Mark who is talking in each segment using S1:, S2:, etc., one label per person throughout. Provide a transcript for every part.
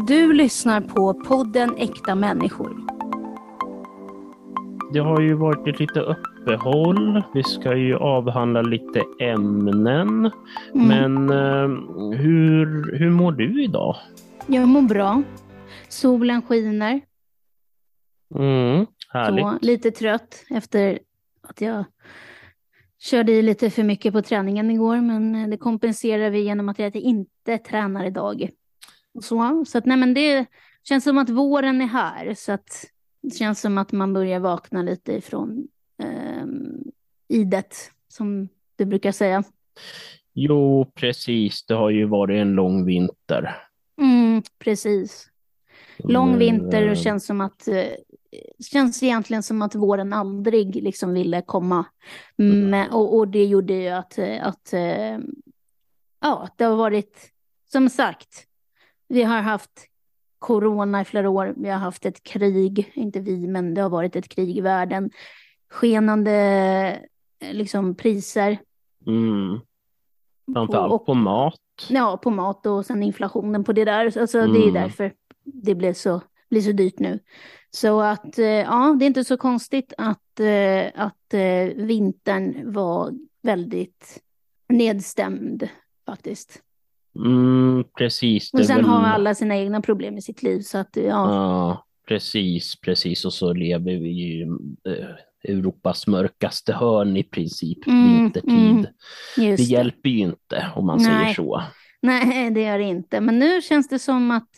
S1: Du lyssnar på podden Äkta människor.
S2: Det har ju varit ett lite uppehåll. Vi ska ju avhandla lite ämnen. Men hur mår du idag?
S1: Jag mår bra. Solen skiner.
S2: Härligt.
S1: Så, lite trött efter att jag körde i lite för mycket på träningen igår. Men det kompenserar vi genom att jag inte tränar idag. Så att, nej, men det känns som att våren är här. Så att det känns som att man börjar vakna lite ifrån idet, som du brukar säga.
S2: Jo, precis. Det har ju varit en lång vinter.
S1: Precis. Lång vinter och känns egentligen som att våren aldrig liksom ville komma. Och det gjorde ju att det har varit, som sagt, vi har haft corona i flera år, vi har haft ett krig, inte vi, men det har varit ett krig i världen, skenande liksom priser.
S2: Framförallt på mat.
S1: Ja, på mat och sen inflationen på det där. Alltså det är därför det blir så dyrt nu. Så att det är inte så konstigt att vintern var väldigt nedstämd faktiskt.
S2: Precis.
S1: Och sen har alla sina egna problem i sitt liv. Så att,
S2: ja, precis. Och så lever vi i Europas mörkaste hörn i princip, vintertid. Det hjälper ju inte om man säger så.
S1: Nej, det gör det inte. Men nu känns det som att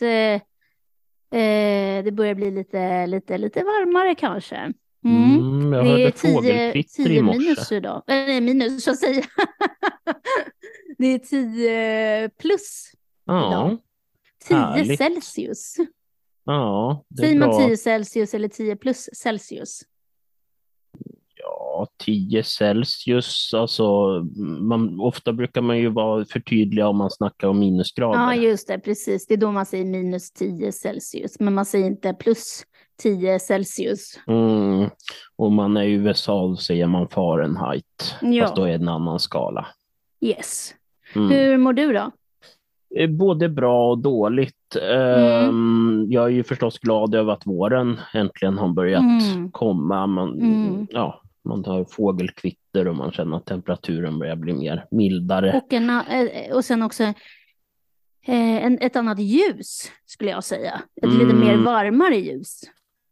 S1: det börjar bli lite varmare kanske.
S2: Jag hörde fågelkvitter i morse.
S1: Minus idag. Minus så att säga. Det är 10 plus idag. 10
S2: härligt.
S1: Celsius.
S2: Ja, det är
S1: säger man
S2: bra.
S1: 10 Celsius eller 10 plus Celsius?
S2: Ja, 10 Celsius, alltså ofta brukar man ju vara förtydliga om man snackar om minusgrader.
S1: Ja, just det, precis. Det är då man säger minus 10 Celsius, men man säger inte plus 10 Celsius.
S2: Och man är i USA säger man Fahrenheit, fast då är det en annan skala.
S1: Yes. Hur mår du då?
S2: Både bra och dåligt. Jag är ju förstås glad över att våren äntligen har börjat komma. Man tar fågelkvitter och man känner att temperaturen börjar bli mer mildare.
S1: Och sen också ett annat ljus skulle jag säga. Ett lite mer varmare ljus.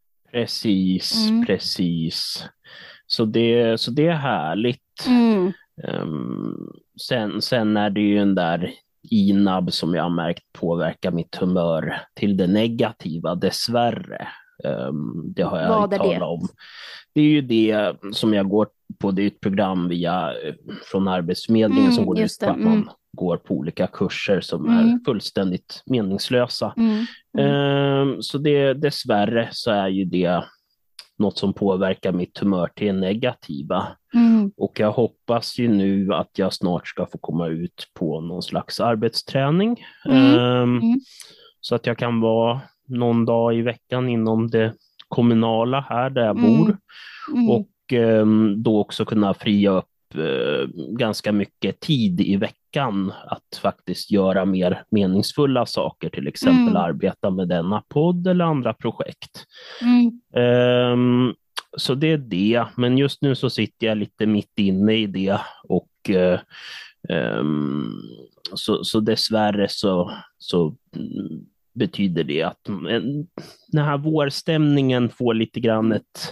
S2: Precis. Så det är härligt. Sen är det ju den där INAB som jag har märkt påverkar mitt humör till det negativa, dessvärre. Det har jag talat om. Det är ju det som jag går på, det är ett program från Arbetsförmedlingen som går ut på att man går på olika kurser som är fullständigt meningslösa. Så dessvärre så är ju det något som påverkar mitt humör till det negativa. Och jag hoppas ju nu att jag snart ska få komma ut på någon slags arbetsträning. Så att jag kan vara någon dag i veckan inom det kommunala här där jag bor. Och då också kunna fria upp ganska mycket tid i veckan att faktiskt göra mer meningsfulla saker, till exempel arbeta med denna podd eller andra projekt. Så det är det, men just nu så sitter jag lite mitt inne i det och så dessvärre så betyder det att den här vårstämningen får lite grann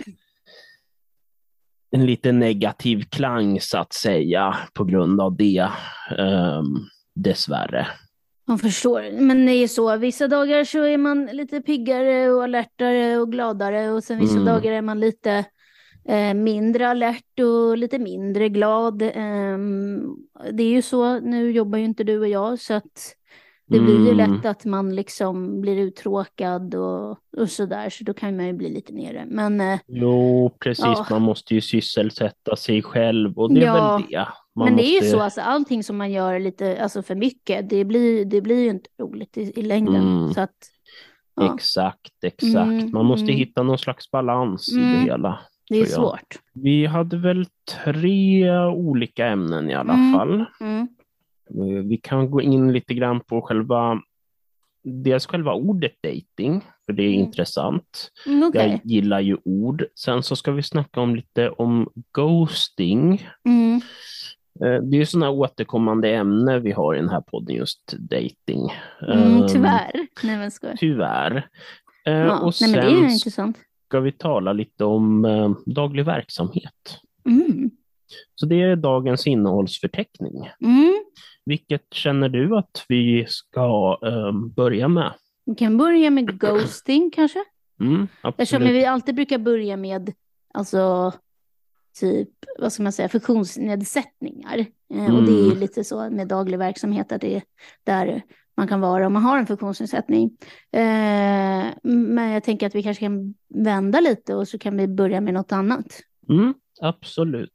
S2: en lite negativ klang så att säga på grund av det, dessvärre.
S1: Jag förstår, men det är så. Vissa dagar så är man lite piggare och alertare och gladare och sen vissa dagar är man lite mindre alert och lite mindre glad. Det är ju så, nu jobbar ju inte du och jag så att det blir ju lätt att man liksom blir uttråkad och sådär, så då kan man ju bli lite nere. Men,
S2: jo, precis, man måste ju sysselsätta sig själv och det är väl det.
S1: Men det är ju så, alltså, allting som man gör lite för mycket, det blir ju inte roligt i längden. Så att,
S2: Exakt. Man måste hitta någon slags balans i det hela.
S1: Det är svårt.
S2: Vi hade väl 3 olika ämnen i alla fall. Vi kan gå in lite grann på själva dels själva ordet dating, för det är intressant.
S1: Okay.
S2: Jag gillar ju ord. Sen så ska vi snacka om lite om ghosting. Det är ju sådana återkommande ämnen vi har i den här podden, just dating.
S1: Tyvärr. Nej, men ska.
S2: Tyvärr.
S1: Ja,
S2: och sen
S1: nej, men det är intressant.
S2: Ska vi tala lite om daglig verksamhet. Så det är dagens innehållsförteckning. Vilket känner du att vi ska börja med?
S1: Vi kan börja med ghosting kanske. Eftersom vi alltid brukar börja med alltså typ, vad ska man säga, funktionsnedsättningar. Och det är ju lite så med daglig verksamhet att det är där man kan vara om man har en funktionsnedsättning. Men jag tänker att vi kanske kan vända lite och så kan vi börja med något annat.
S2: Absolut.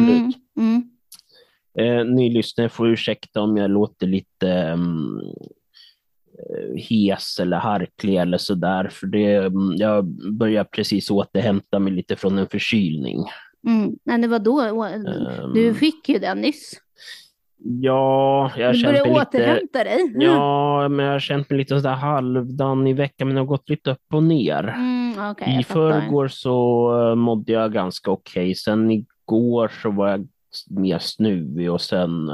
S2: Ni lyssnare får ursäkta om jag låter lite hes eller harklig eller sådär, för jag börjar precis återhämta mig lite från en förkylning.
S1: Nej, det var då du fick ju den nyss.
S2: Ja, jag
S1: du börjar återhämta dig.
S2: Ja, men jag har känt mig lite sådär halvdan i veckan, men det har gått lite upp och ner.
S1: Okay,
S2: I förrgår så mådde jag ganska okej. Sen igår så var jag mer snuvig och sen...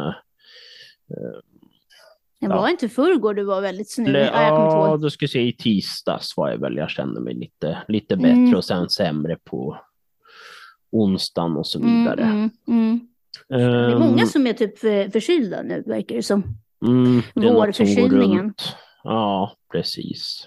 S1: Det var inte förrgår du var väldigt snuvig.
S2: Ja, då ska jag säga i tisdags var jag väl, jag kände mig lite bättre och sen sämre på onsdagen och så vidare.
S1: Det är många som är typ förkylda nu, verkar det som. Vårförkylningen.
S2: Ja, precis.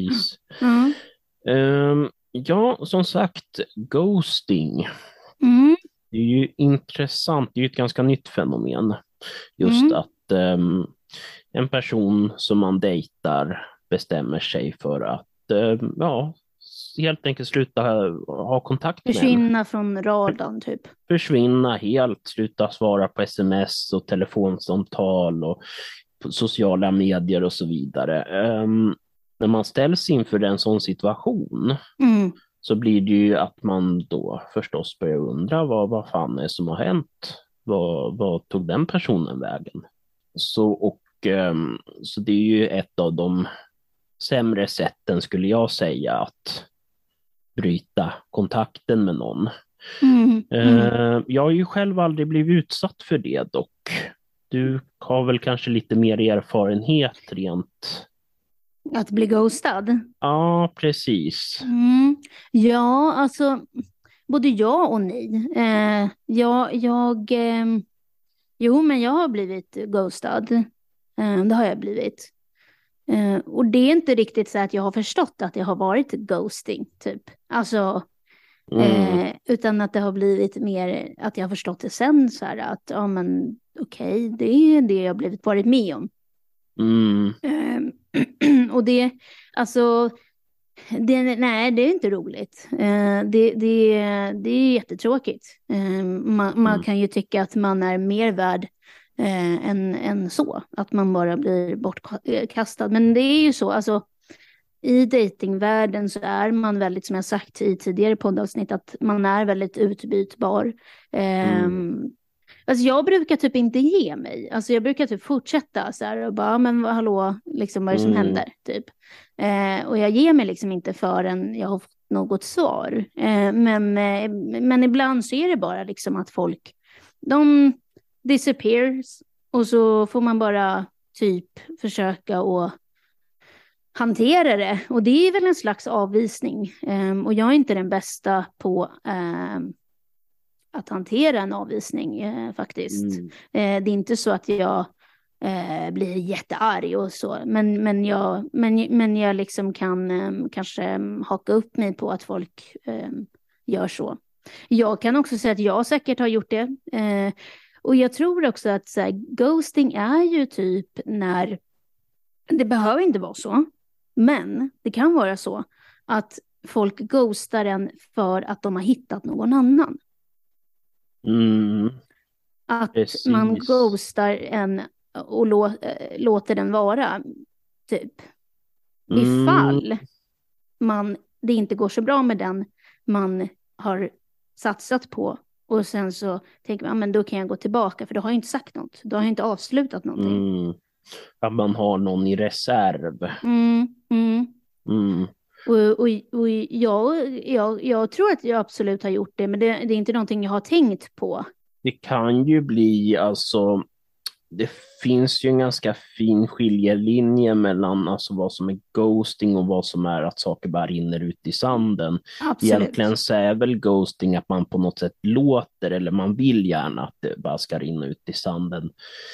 S2: Ja, som sagt, ghosting. Det är ju intressant, det är ju ett ganska nytt fenomen. Just att en person som man dejtar bestämmer sig för att helt enkelt sluta ha kontakt med.
S1: Försvinna från radarn typ.
S2: Försvinna helt, sluta svara på sms och telefonsamtal och sociala medier och så vidare. När man ställs inför en sån situation så blir det ju att man då förstås börjar undra vad fan är som har hänt? Vad tog den personen vägen? Så det är ju ett av de sämre sätten, skulle jag säga, att bryta kontakten med någon. Jag har ju själv aldrig blivit utsatt för det dock. Du har väl kanske lite mer erfarenhet rent...
S1: Att bli ghostad?
S2: Ja, precis.
S1: Ja, alltså både ja och nej. Jo, men jag har blivit ghostad. Det har jag blivit. Och det är inte riktigt så att jag har förstått att det har varit ghosting, typ. Alltså, utan att det har blivit mer att jag har förstått det sen, så här att, ja men okej, det är det jag har varit med om. Och det, alltså, nej, det är inte roligt. Det är jättetråkigt. Man kan ju tycka att man är mer värd än så, att man bara blir bortkastad. Men det är ju så, alltså i datingvärlden så är man väldigt, som jag sagt i tidigare poddavsnitt, att man är väldigt utbytbar. Alltså jag brukar typ inte ge mig. Alltså jag brukar typ fortsätta så här och bara, men hallå, liksom vad är det som händer, typ. Och jag ger mig liksom inte förrän jag har fått något svar. Men ibland så är det bara liksom att folk, de disappears och så får man bara typ försöka och hantera det. Och det är väl en slags avvisning. Och jag är inte den bästa på att hantera en avvisning faktiskt. Det är inte så att jag blir jättearg och så. Men jag liksom kan kanske haka upp mig på att folk gör så. Jag kan också säga att jag säkert har gjort det. Och jag tror också att så här, ghosting är ju typ när, det behöver inte vara så, men det kan vara så att folk ghostar en för att de har hittat någon annan. Att precis. Man ghostar en och låter den vara, typ. Ifall det inte går så bra med den man har satsat på. Och sen så tänker man, men då kan jag gå tillbaka, för då har jag inte sagt något. Då har jag inte avslutat någonting.
S2: Att man har någon i reserv. Mm.
S1: Och jag tror att jag absolut har gjort det, men det är inte någonting jag har tänkt på.
S2: Det kan ju bli, alltså, det finns ju en ganska fin skiljelinje mellan alltså vad som är ghosting och vad som är att saker bara rinner ut i sanden.
S1: Absolut.
S2: Egentligen så är väl ghosting att man på något sätt låter, eller man vill gärna att det bara ska rinna ut i sanden.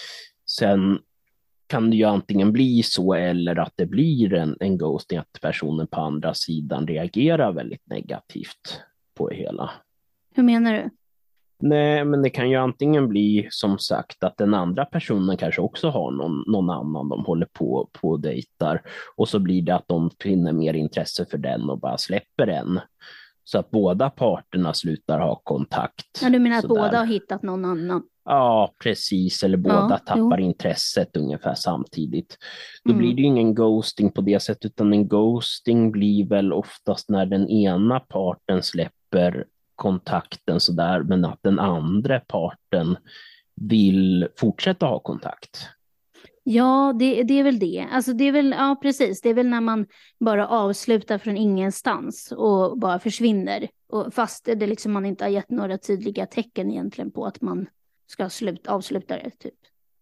S2: Sen kan det ju antingen bli så eller att det blir en ghosting, att personen på andra sidan reagerar väldigt negativt på det hela.
S1: Hur menar du?
S2: Nej, men det kan ju antingen bli som sagt att den andra personen kanske också har någon annan de håller på och dejtar, och så blir det att de finner mer intresse för den och bara släpper den. Så att båda parterna slutar ha kontakt.
S1: Ja, du menar att båda har hittat någon annan?
S2: Ja, precis. Eller båda tappar intresset ungefär samtidigt. Då blir det ju ingen ghosting på det sättet, utan en ghosting blir väl oftast när den ena parten släpper kontakten sådär, men att den andra parten vill fortsätta ha kontakt.
S1: Ja, det är väl det. Alltså det är väl, ja precis, det är väl när man bara avslutar från ingenstans och bara försvinner. Och fast det liksom man inte har gett några tydliga tecken egentligen på att man ska avsluta det, typ.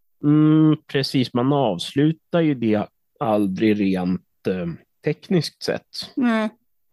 S2: Precis, man avslutar ju det aldrig rent tekniskt sett.
S1: Nej.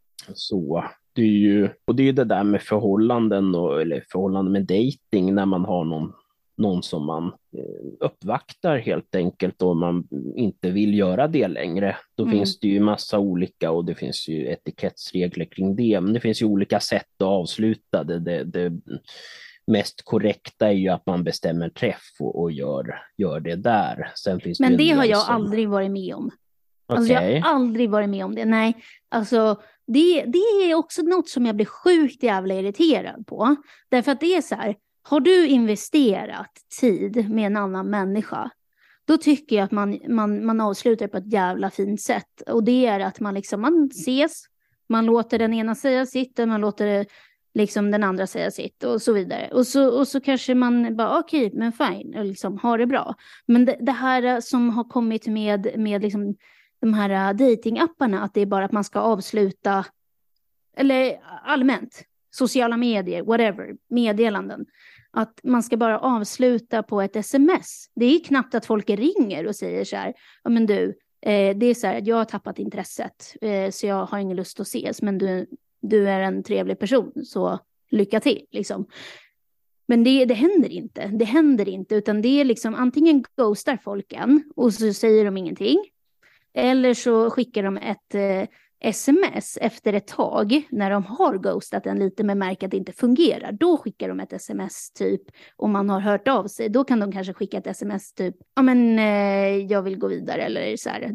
S2: Så det är ju, och det är det där med förhållanden eller förhållanden med dating, när man har någon som man uppvaktar helt enkelt och man inte vill göra det längre. Då finns det ju massa olika, och det finns ju etikettsregler kring det, men det finns ju olika sätt att avsluta det. Det mest korrekta är ju att man bestämmer träff och gör det där. Sen finns
S1: men
S2: det
S1: har jag aldrig varit med om.
S2: Okay.
S1: Alltså jag har aldrig varit med om det. Nej, alltså det är också något som jag blir sjukt jävla irriterad på. Därför att det är så här, har du investerat tid med en annan människa, då tycker jag att man avslutar på ett jävla fint sätt. Och det är att man ses, man låter den ena säga sitt och man låter liksom den andra säga sitt och så vidare. Och så kanske man bara okej, men fine, och liksom har det bra. Men det här som har kommit med liksom de här datingapparna, att det är bara att man ska avsluta, eller allmänt, sociala medier, whatever, meddelanden, att man ska bara avsluta på ett sms. Det är knappt att folk ringer och säger så här, ja men du, det är så här, jag har tappat intresset, så jag har ingen lust att ses, men du är en trevlig person, så lycka till liksom. Men det händer inte, utan det är liksom antingen ghostar folken och så säger de ingenting, eller så skickar de ett sms efter ett tag när de har ghostat en lite med märke att det inte fungerar. Då skickar de ett sms typ, om man har hört av sig. Då kan de kanske skicka ett sms typ, ja men jag vill gå vidare eller så här.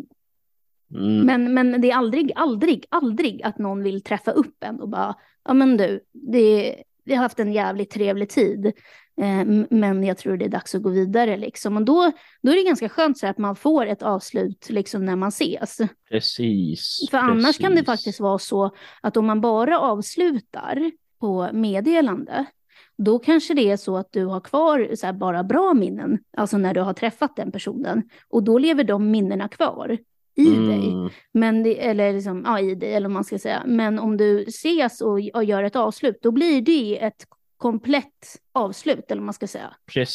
S1: Men det är aldrig att någon vill träffa upp en och bara, ja men du, vi har haft en jävligt trevlig tid, men jag tror det är dags att gå vidare liksom. Och då är det ganska skönt så att man får ett avslut liksom när man ses.
S2: Precis.
S1: För annars kan det faktiskt vara så att om man bara avslutar på meddelande, då kanske det är så att du har kvar så här bara bra minnen, alltså när du har träffat den personen, och då lever de minnena kvar i dig, men eller liksom, ja, i dig, eller vad man ska säga. Men om du ses och gör ett avslut, då blir det ett komplett avslut, eller vad man ska säga.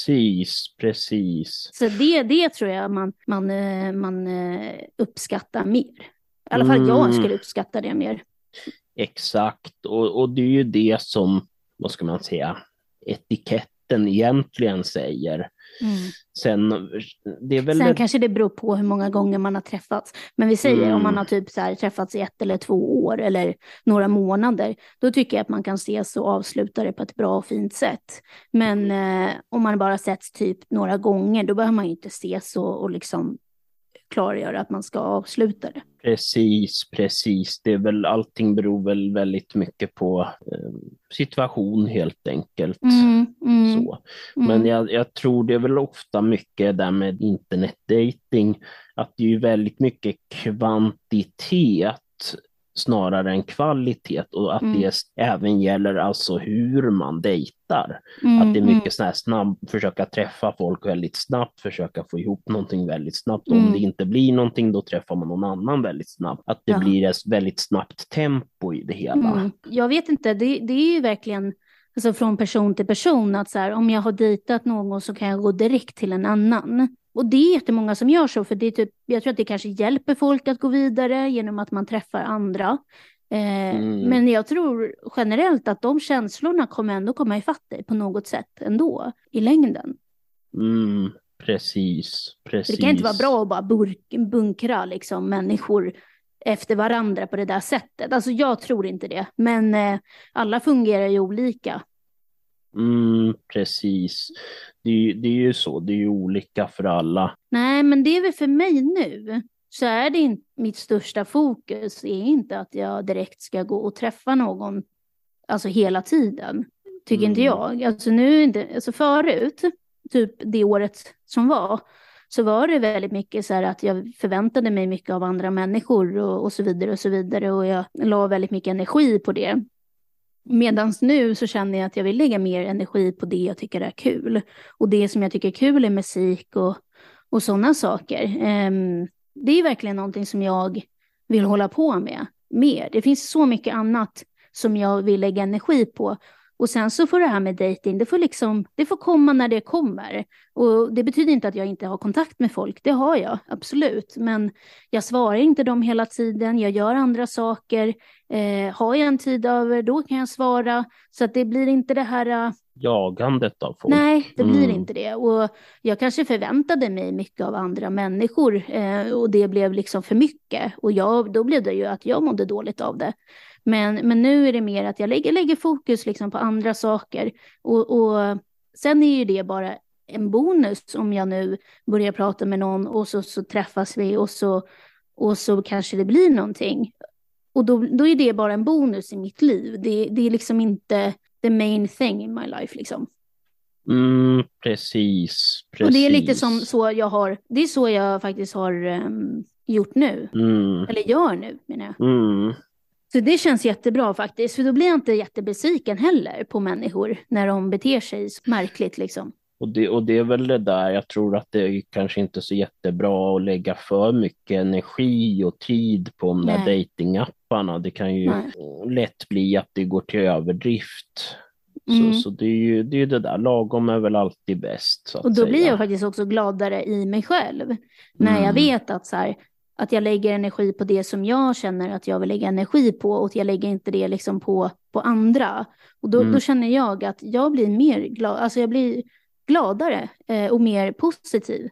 S2: Precis.
S1: Så det tror jag man uppskattar mer. I alla fall jag skulle uppskatta det mer.
S2: Exakt, och det är ju det som, vad ska man säga, etiketten egentligen säger. Sen
S1: kanske det beror på hur många gånger man har träffats. Men vi säger om man har typ så här träffats i 1 eller 2 år eller några månader, då tycker jag att man kan ses och avsluta det på ett bra och fint sätt. Men om man bara setts typ några gånger, då behöver man ju inte ses och liksom klargöra att man ska avsluta det.
S2: Precis. Det är väl, allting beror väl väldigt mycket på situation helt enkelt. Så. Men jag tror det är väl ofta mycket där med internetdating, att det är ju väldigt mycket kvantitet snarare än kvalitet, och att det även gäller alltså hur man dejtar. Att det är mycket så här försöka träffa folk väldigt snabbt, försöka få ihop någonting väldigt snabbt. Om det inte blir någonting, då träffar man någon annan väldigt snabbt. Att det blir ett väldigt snabbt tempo i det hela.
S1: Jag vet inte, det är ju verkligen alltså från person till person att så här, om jag har dejtat någon så kan jag gå direkt till en annan. Och det är jättemånga som gör så, för det är typ, jag tror att det kanske hjälper folk att gå vidare genom att man träffar andra. Men jag tror generellt att de känslorna kommer ändå komma ifatt dig på något sätt ändå i längden.
S2: Precis.
S1: Det kan inte vara bra att bara bunkra liksom människor efter varandra på det där sättet. Alltså jag tror inte det, men alla fungerar ju olika.
S2: Precis. Det är ju så, det är ju olika för alla.
S1: Nej, men det är väl för mig nu. Så är det inte, mitt största fokus är inte att jag direkt ska gå och träffa någon alltså hela tiden. Tycker inte jag. Alltså nu inte, alltså förut, typ det året som var, så var det väldigt mycket så här att jag förväntade mig mycket av andra människor och så vidare och så vidare, och jag la väldigt mycket energi på det. Medan nu så känner jag att jag vill lägga mer energi på det jag tycker är kul. Och det som jag tycker är kul är musik och sådana saker. Det är verkligen någonting som jag vill hålla på med mer. Det finns så mycket annat som jag vill lägga energi på. Och sen så får det här med dating, det får komma när det kommer. Och det betyder inte att jag inte har kontakt med folk, det har jag, absolut. Men jag svarar inte dem hela tiden, jag gör andra saker. Har jag en tid över, då kan jag svara. Så att det blir inte det här...
S2: jagandet av folk.
S1: Nej, det blir inte det. Och jag kanske förväntade mig mycket av andra människor. Och det blev liksom för mycket. Och då blev det ju att jag mådde dåligt av det. Men nu är det mer att jag lägger fokus liksom på andra saker. Och sen är ju det bara en bonus om jag nu börjar prata med någon och så träffas vi och så kanske det blir någonting. Och då är det bara en bonus i mitt liv. Det är liksom inte the main thing in my life liksom.
S2: Precis.
S1: Och det är lite som så jag har, det är så jag faktiskt har gjort nu. Eller gör nu, menar jag. Så det känns jättebra faktiskt, för då blir jag inte jättebesviken heller på människor när de beter sig så märkligt liksom.
S2: Och det är väl det där, jag tror att det är kanske inte så jättebra att lägga för mycket energi och tid på de där datingapparna. Det kan ju lätt bli att det går till överdrift. Så det är ju det där, lagom är väl alltid bäst. Så att
S1: och då
S2: säga.
S1: Blir jag faktiskt också gladare i mig själv. När jag vet att så här, att jag lägger energi på det som jag känner att jag vill lägga energi på, och att jag lägger inte det liksom på andra. Och då känner jag att jag blir mer glad, alltså jag blir gladare och mer positiv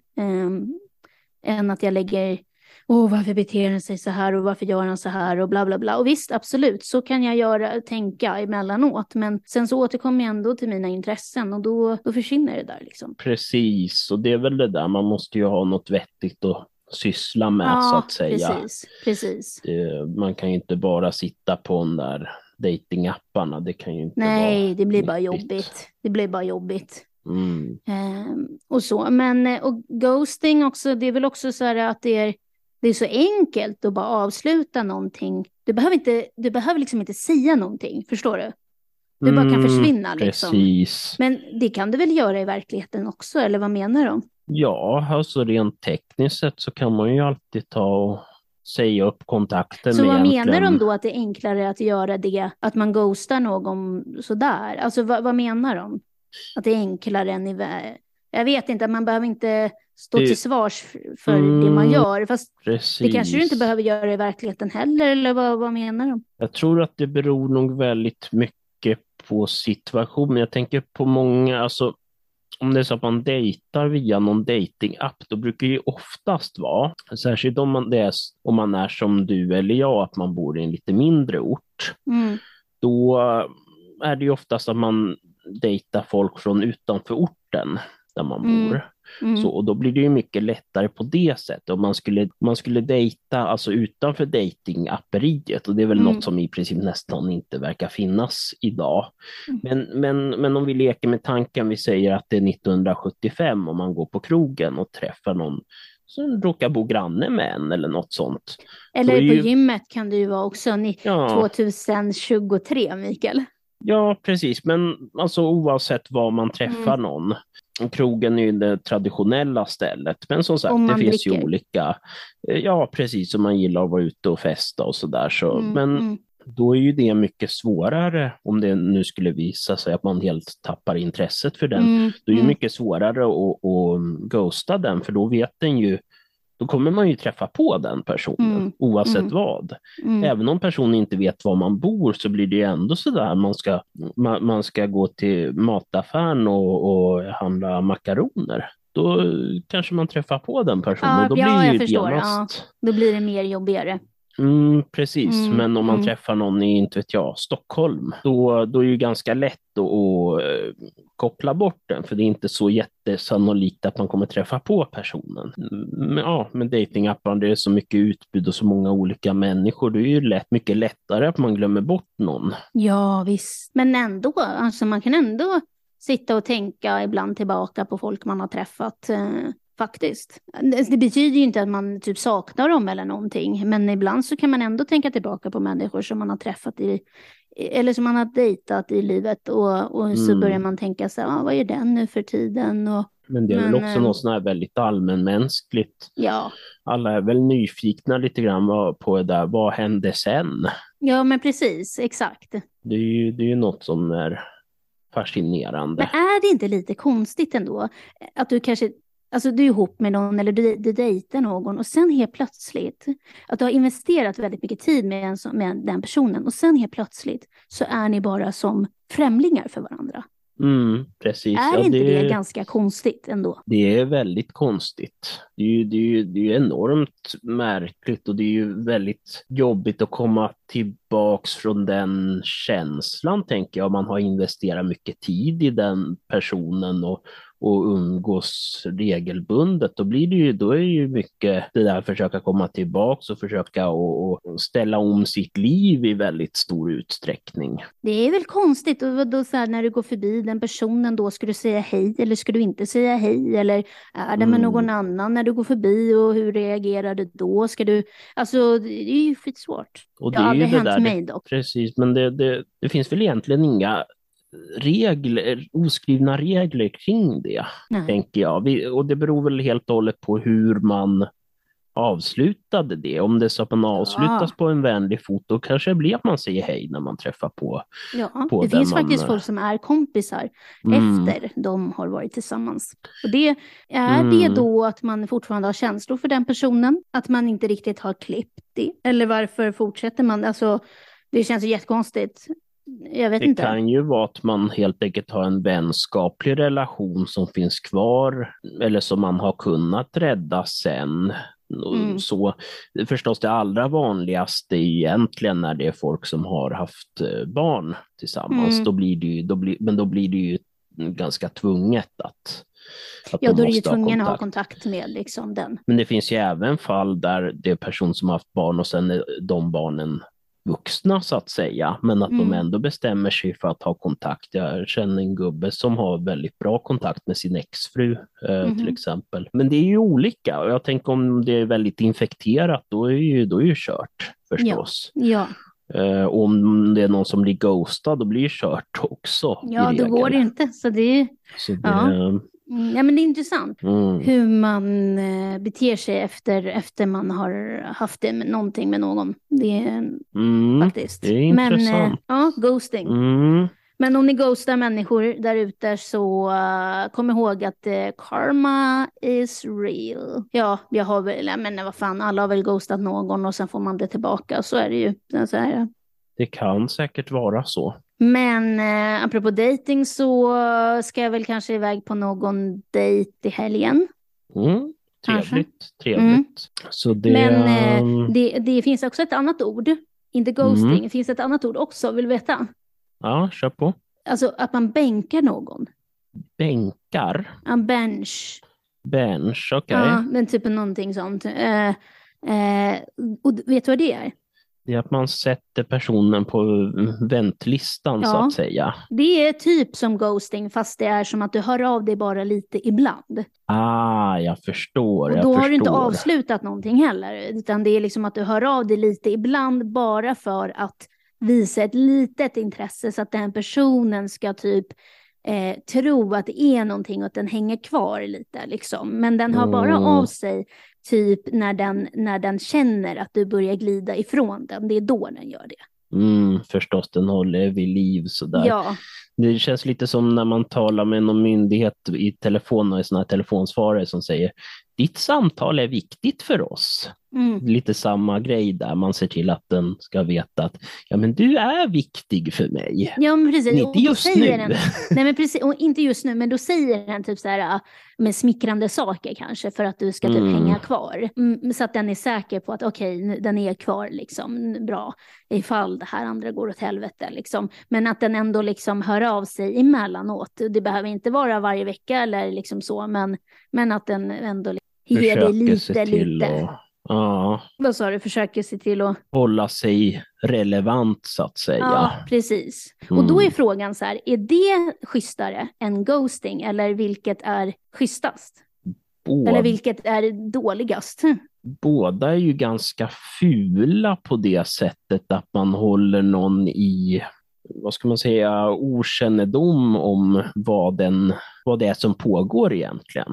S1: än att jag lägger varför beter han sig så här och varför gör han så här och bla bla bla. Och visst, absolut, så kan jag tänka emellanåt, men sen så återkommer jag ändå till mina intressen och då försvinner det där liksom.
S2: Precis, och det är väl det där, man måste ju ha något vettigt att syssla med, så att säga.
S1: Precis.
S2: Man kan ju inte bara sitta på den där datingapparna, det kan ju inte vara
S1: det blir bara jobbigt. Det blir bara jobbigt. Och så, men och ghosting också, det är väl också så här att det är så enkelt att bara avsluta någonting. Du behöver liksom inte säga någonting, förstår du? Du bara kan försvinna liksom.
S2: Precis.
S1: Men det kan du väl göra i verkligheten också, eller vad menar du?
S2: Ja, alltså rent tekniskt sett så kan man ju alltid ta och säga upp kontakten.
S1: Så vad menar de då, att det är enklare att göra det, att man ghostar någon sådär? Alltså vad menar de? Att det är enklare än jag vet inte, man behöver inte stå till svars för det man gör. Fast precis. Det kanske du inte behöver göra i verkligheten heller, eller vad menar de?
S2: Jag tror att det beror nog väldigt mycket på situationen. Jag tänker på många, alltså om det är så att man dejtar via någon datingapp, då brukar det ju oftast vara, särskilt om man är som du eller jag, att man bor i en lite mindre ort. Då är det ju oftast att man dejtar folk från utanför orten där man bor. Så, och då blir det ju mycket lättare på det sättet. Om man skulle dejta alltså utanför datingapperiet, och det är väl något som i princip nästan inte verkar finnas idag. Men om vi leker med tanken, vi säger att det är 1975 och man går på krogen och träffar någon som råkar bo granne med en eller något sånt.
S1: Eller på gymmet kan det ju vara också 2023, Mikael.
S2: Ja, precis. Men alltså oavsett var man träffar någon. Krogen är ju det traditionella stället. Men som sagt, det finns ju olika. Ja, precis, som man gillar att vara ute och festa och sådär. Men då är ju det mycket svårare om det nu skulle visa sig att man helt tappar intresset för den. Då är det mycket svårare att ghosta den, för då vet den ju. Då kommer man ju träffa på den personen oavsett vad. Även om personen inte vet var man bor så blir det ändå sådär. Man ska gå till mataffären och handla makaroner. Då kanske man träffar på den personen. Och då blir ju
S1: förstår. Då blir det mer jobbigare.
S2: Precis, men om man träffar någon i, inte vet jag, Stockholm, då är det ju ganska lätt att koppla bort den, för det är inte så jättesannolikt att man kommer träffa på personen. Med datingappar, det är så mycket utbud och så många olika människor, det är ju mycket lättare att man glömmer bort någon.
S1: Ja, visst. Men ändå, alltså man kan ändå sitta och tänka ibland tillbaka på folk man har träffat. Faktiskt. Det betyder ju inte att man typ saknar dem eller någonting. Men ibland så kan man ändå tänka tillbaka på människor som man har träffat eller som man har dejtat i livet. Och så börjar man tänka så här, vad är den nu för tiden?
S2: Men det är väl också något sånt här väldigt allmänmänskligt.
S1: Ja.
S2: Alla är väl nyfikna lite grann på det där, vad hände sen?
S1: Ja, men precis, exakt.
S2: Det är ju något som är fascinerande.
S1: Men är det inte lite konstigt ändå? Att du kanske... Alltså du är ihop med någon eller du dejtar någon och sen helt plötsligt att du har investerat väldigt mycket tid med den personen och sen helt plötsligt så är ni bara som främlingar för varandra.
S2: Precis.
S1: Är inte det ganska konstigt ändå?
S2: Det är väldigt konstigt. Det är ju enormt märkligt och det är ju väldigt jobbigt att komma tillbaks från den känslan, tänker jag, om man har investerat mycket tid i den personen och umgås regelbundet. Då är det ju mycket det där att försöka komma tillbaks och försöka och ställa om sitt liv i väldigt stor utsträckning.
S1: Det är väl konstigt, och då så här, när du går förbi den personen, då ska du säga hej eller ska du inte säga hej, eller är det med någon annan när du går förbi och hur reagerar du då? Alltså det är ju skitsvårt.
S2: Och
S1: det har aldrig hänt mig dock.
S2: Precis, men det finns väl egentligen inga oskrivna regler kring det. Nej. Tänker jag. Och det beror väl helt och hållet på hur man avslutade det. Om det är så att man avslutas på en vänlig fot, då kanske det blir att man säger hej när man träffar på.
S1: Ja, det finns faktiskt folk som är kompisar efter de har varit tillsammans. Och det det då att man fortfarande har känslor för den personen, att man inte riktigt har klippt det, eller varför fortsätter man? Alltså, det känns ju jättekonstigt. Jag vet inte.
S2: Det kan ju vara att man helt enkelt har en vänskaplig relation som finns kvar eller som man har kunnat rädda sen. Så förstås det allra vanligaste är egentligen när det är folk som har haft barn tillsammans. Då blir det ju ganska tvunget att
S1: då är det ju tvungen att ha kontakt med liksom den.
S2: Men det finns ju även fall där det är person som har haft barn och sen är de barnen vuxna så att säga, men att de ändå bestämmer sig för att ha kontakt. Jag känner en gubbe som har väldigt bra kontakt med sin exfru till exempel. Men det är ju olika, och jag tänker om det är väldigt infekterat, då är ju kört förstås.
S1: Ja.
S2: Om det är någon som blir ghostad, då blir det kört också.
S1: Ja, då går det inte. Ja, men det är intressant hur man beter sig efter man har haft någonting med någon. Det är faktiskt.
S2: Det är intressant.
S1: Men ghosting. Men om ni ghostar människor där ute, så kom ihåg att karma is real. Ja, men vad fan, alla har väl ghostat någon och sen får man det tillbaka. Så är det ju. Så här.
S2: Det kan säkert vara så.
S1: Men apropå dating, så ska jag väl kanske iväg på någon dejt i helgen.
S2: Trevligt. Så
S1: men det finns också ett annat ord. Inte ghosting, det finns ett annat ord också, vill du veta?
S2: Ja, kör på.
S1: Alltså att man bänkar någon.
S2: Bänkar?
S1: Ja, bench.
S2: Bench, okej.
S1: Ja, men typ någonting sånt. Och vet du vad det är?
S2: Det är att man sätter personen på väntlistan så att säga.
S1: Det är typ som ghosting, fast det är som att du hör av dig bara lite ibland.
S2: Jag förstår.
S1: Och då har du inte avslutat någonting heller, utan det är liksom att du hör av dig lite ibland bara för att visa ett litet intresse så att den personen ska typ tro att det är någonting och att den hänger kvar lite liksom. Men den har bara av sig typ när den känner att du börjar glida ifrån den. Det är då den gör det.
S2: Förstås, den håller vid liv sådär.
S1: Ja.
S2: Det känns lite som när man talar med någon myndighet i telefon och i såna här telefonsvarare som säger ditt samtal är viktigt för oss. Lite samma grej där. Man ser till att den ska veta att men du är viktig för mig.
S1: Ja, men precis.
S2: Men inte just nu.
S1: Nej, men precis. Och inte just nu, men då säger den typ så här med smickrande saker kanske för att du ska typ hänga kvar. Så att den är säker på att okej, den är kvar liksom bra ifall det här andra går åt helvete liksom. Men att den ändå liksom hör av sig emellanåt. Det behöver inte vara varje vecka eller liksom så, men att den ändå ger dig lite.
S2: Ja.
S1: Vad sa du? Försöker se till att
S2: hålla sig relevant så att säga.
S1: Ja, precis. Och då är frågan så här, är det schysstare än ghosting eller vilket är schysstast? Eller vilket är dåligast?
S2: Båda är ju ganska fula på det sättet att man håller någon i, vad ska man säga, okännedom om vad det är som pågår egentligen.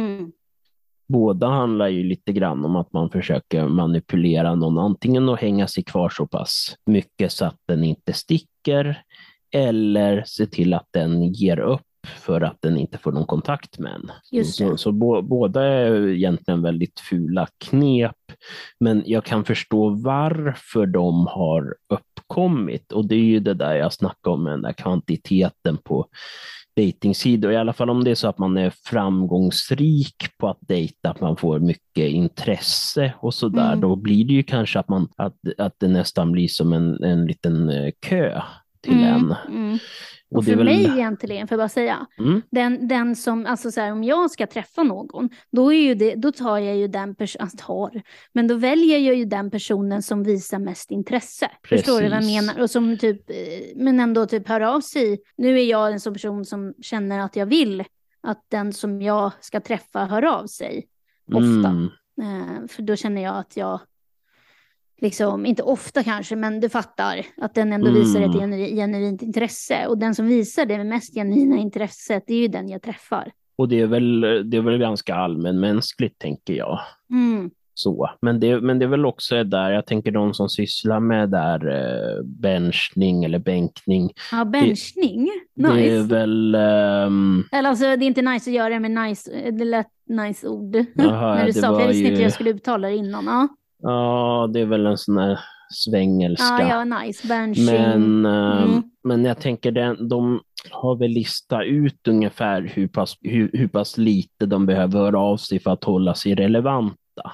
S2: Båda handlar ju lite grann om att man försöker manipulera någon, antingen att hänga sig kvar så pass mycket så att den inte sticker eller se till att den ger upp för att den inte får någon kontakt med en. Så båda är egentligen väldigt fula knep, men jag kan förstå varför de har uppkommit, och det är ju det där jag snackar om, den där kvantiteten på datingsidor, i alla fall om det är så att man är framgångsrik på att dejta, att man får mycket intresse och sådär, då blir det ju kanske att det nästan blir som en liten kö till en.
S1: Och för mig egentligen, för att bara säga, den som, alltså så här, om jag ska träffa någon, då är ju det, då tar jag ju den personen, men då väljer jag ju den personen som visar mest intresse. Precis. Förstår du vad jag menar? Och som typ, men ändå typ hör av sig. Nu är jag en sån person som känner att jag vill att den som jag ska träffa hör av sig ofta. För då känner jag att jag liksom, inte ofta kanske, men du fattar att den ändå visar ett genuint intresse. Och den som visar det med mest genuina intresset, det är ju den jag träffar. Och
S2: det är väl ganska allmänmänskligt, tänker jag. Så. Men det är väl också där, jag tänker de som sysslar med där benchning eller bänkning.
S1: Ja, benchning? Nice.
S2: Det är väl...
S1: Eller alltså, det är inte nice att göra det, men nice, det lät nice ord. När du sa, för jag visste inte jag skulle uttala det innan. Ja.
S2: Ja, det är väl en sån här svängelska.
S1: Ja, nice. Benching.
S2: Men jag tänker, de har väl listat ut ungefär hur pass lite de behöver höra av sig för att hålla sig relevanta.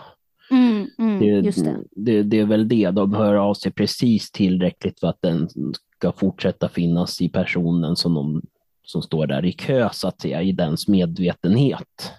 S1: Just det.
S2: Det är väl det, de hör av sig precis tillräckligt för att den ska fortsätta finnas i personen som står där i kö, så att säga, i dens medvetenhet.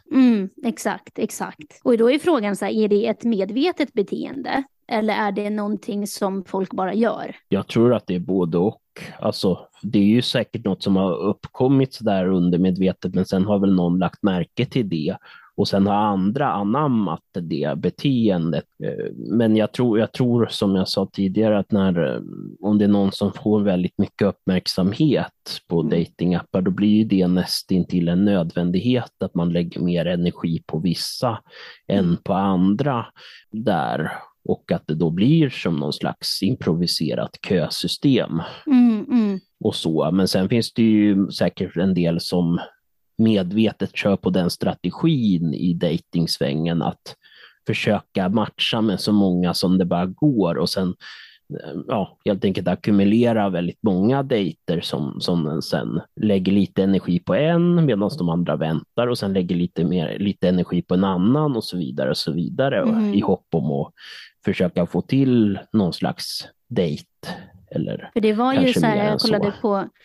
S1: Exakt. Och då är frågan så här, är det ett medvetet beteende eller är det någonting som folk bara gör? Jag
S2: tror att det är både och. Alltså, det är ju säkert något som har uppkommit så där undermedvetet, men sen har väl någon lagt märke till det. Och sen har andra anammat det beteendet. Men jag tror som jag sa tidigare att om det är någon som får väldigt mycket uppmärksamhet på datingappar, då blir ju det nästintill en nödvändighet att man lägger mer energi på vissa än på andra där. Och att det då blir som någon slags improviserat kösystem. Och så. Men sen finns det ju säkert en del som medvetet kör på den strategin i dejtingsvängen att försöka matcha med så många som det bara går, och sen helt enkelt ackumulera väldigt många dejter som sen lägger lite energi på en medan de andra väntar, och sen lägger lite energi på en annan och så vidare och i hopp om att försöka få till någon slags dejt. Eller
S1: för det var ju så här, jag kollade på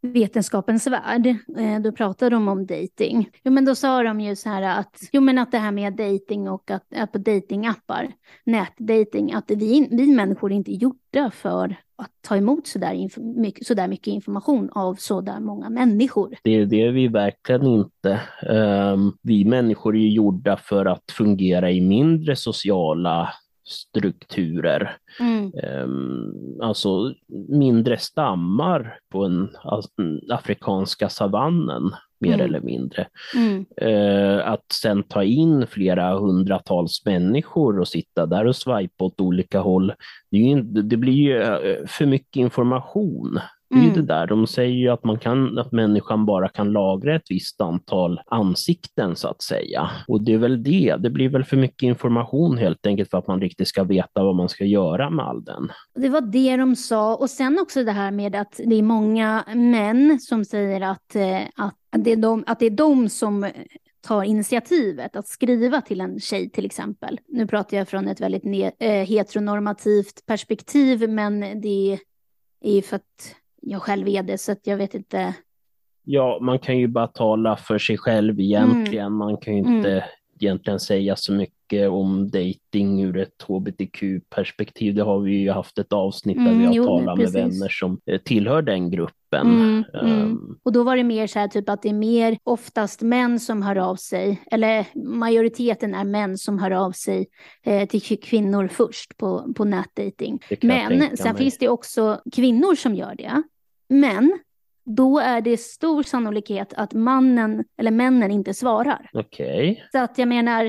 S1: vetenskapens värld. Då pratade de om dating. Jo, men då sa de ju så här att, att det här med dating och att på datingappar, nätdating, att vi människor är inte gjorda för att ta emot så där mycket information av så där många människor.
S2: Det är vi verkligen inte. Vi människor är ju gjorda för att fungera i mindre sociala strukturer. Alltså mindre stammar på den afrikanska savannen mer eller mindre. Att sen ta in flera hundratals människor och sitta där och swipa åt olika håll, det blir ju för mycket information. Det är ju det där, de säger ju att människan bara kan lagra ett visst antal ansikten så att säga. Och det är väl det blir väl för mycket information helt enkelt för att man riktigt ska veta vad man ska göra med all den.
S1: Det var det de sa, och sen också det här med att det är många män som säger att det är de som tar initiativet att skriva till en tjej till exempel. Nu pratar jag från ett väldigt heteronormativt perspektiv, men det är för att jag själv är det, så att jag vet inte.
S2: Ja, man kan ju bara tala för sig själv egentligen. Man kan ju inte egentligen säga så mycket om dating ur ett hbtq-perspektiv. Det har vi ju haft ett avsnitt där vi har talat med vänner som tillhör den gruppen.
S1: Och då var det mer så här typ att det är mer oftast män som hör av sig, eller majoriteten är män som hör av sig till kvinnor först på nätdating. Men sen finns det också kvinnor som gör det. Men då är det stor sannolikhet att männen inte svarar.
S2: Okej.
S1: Så att jag menar,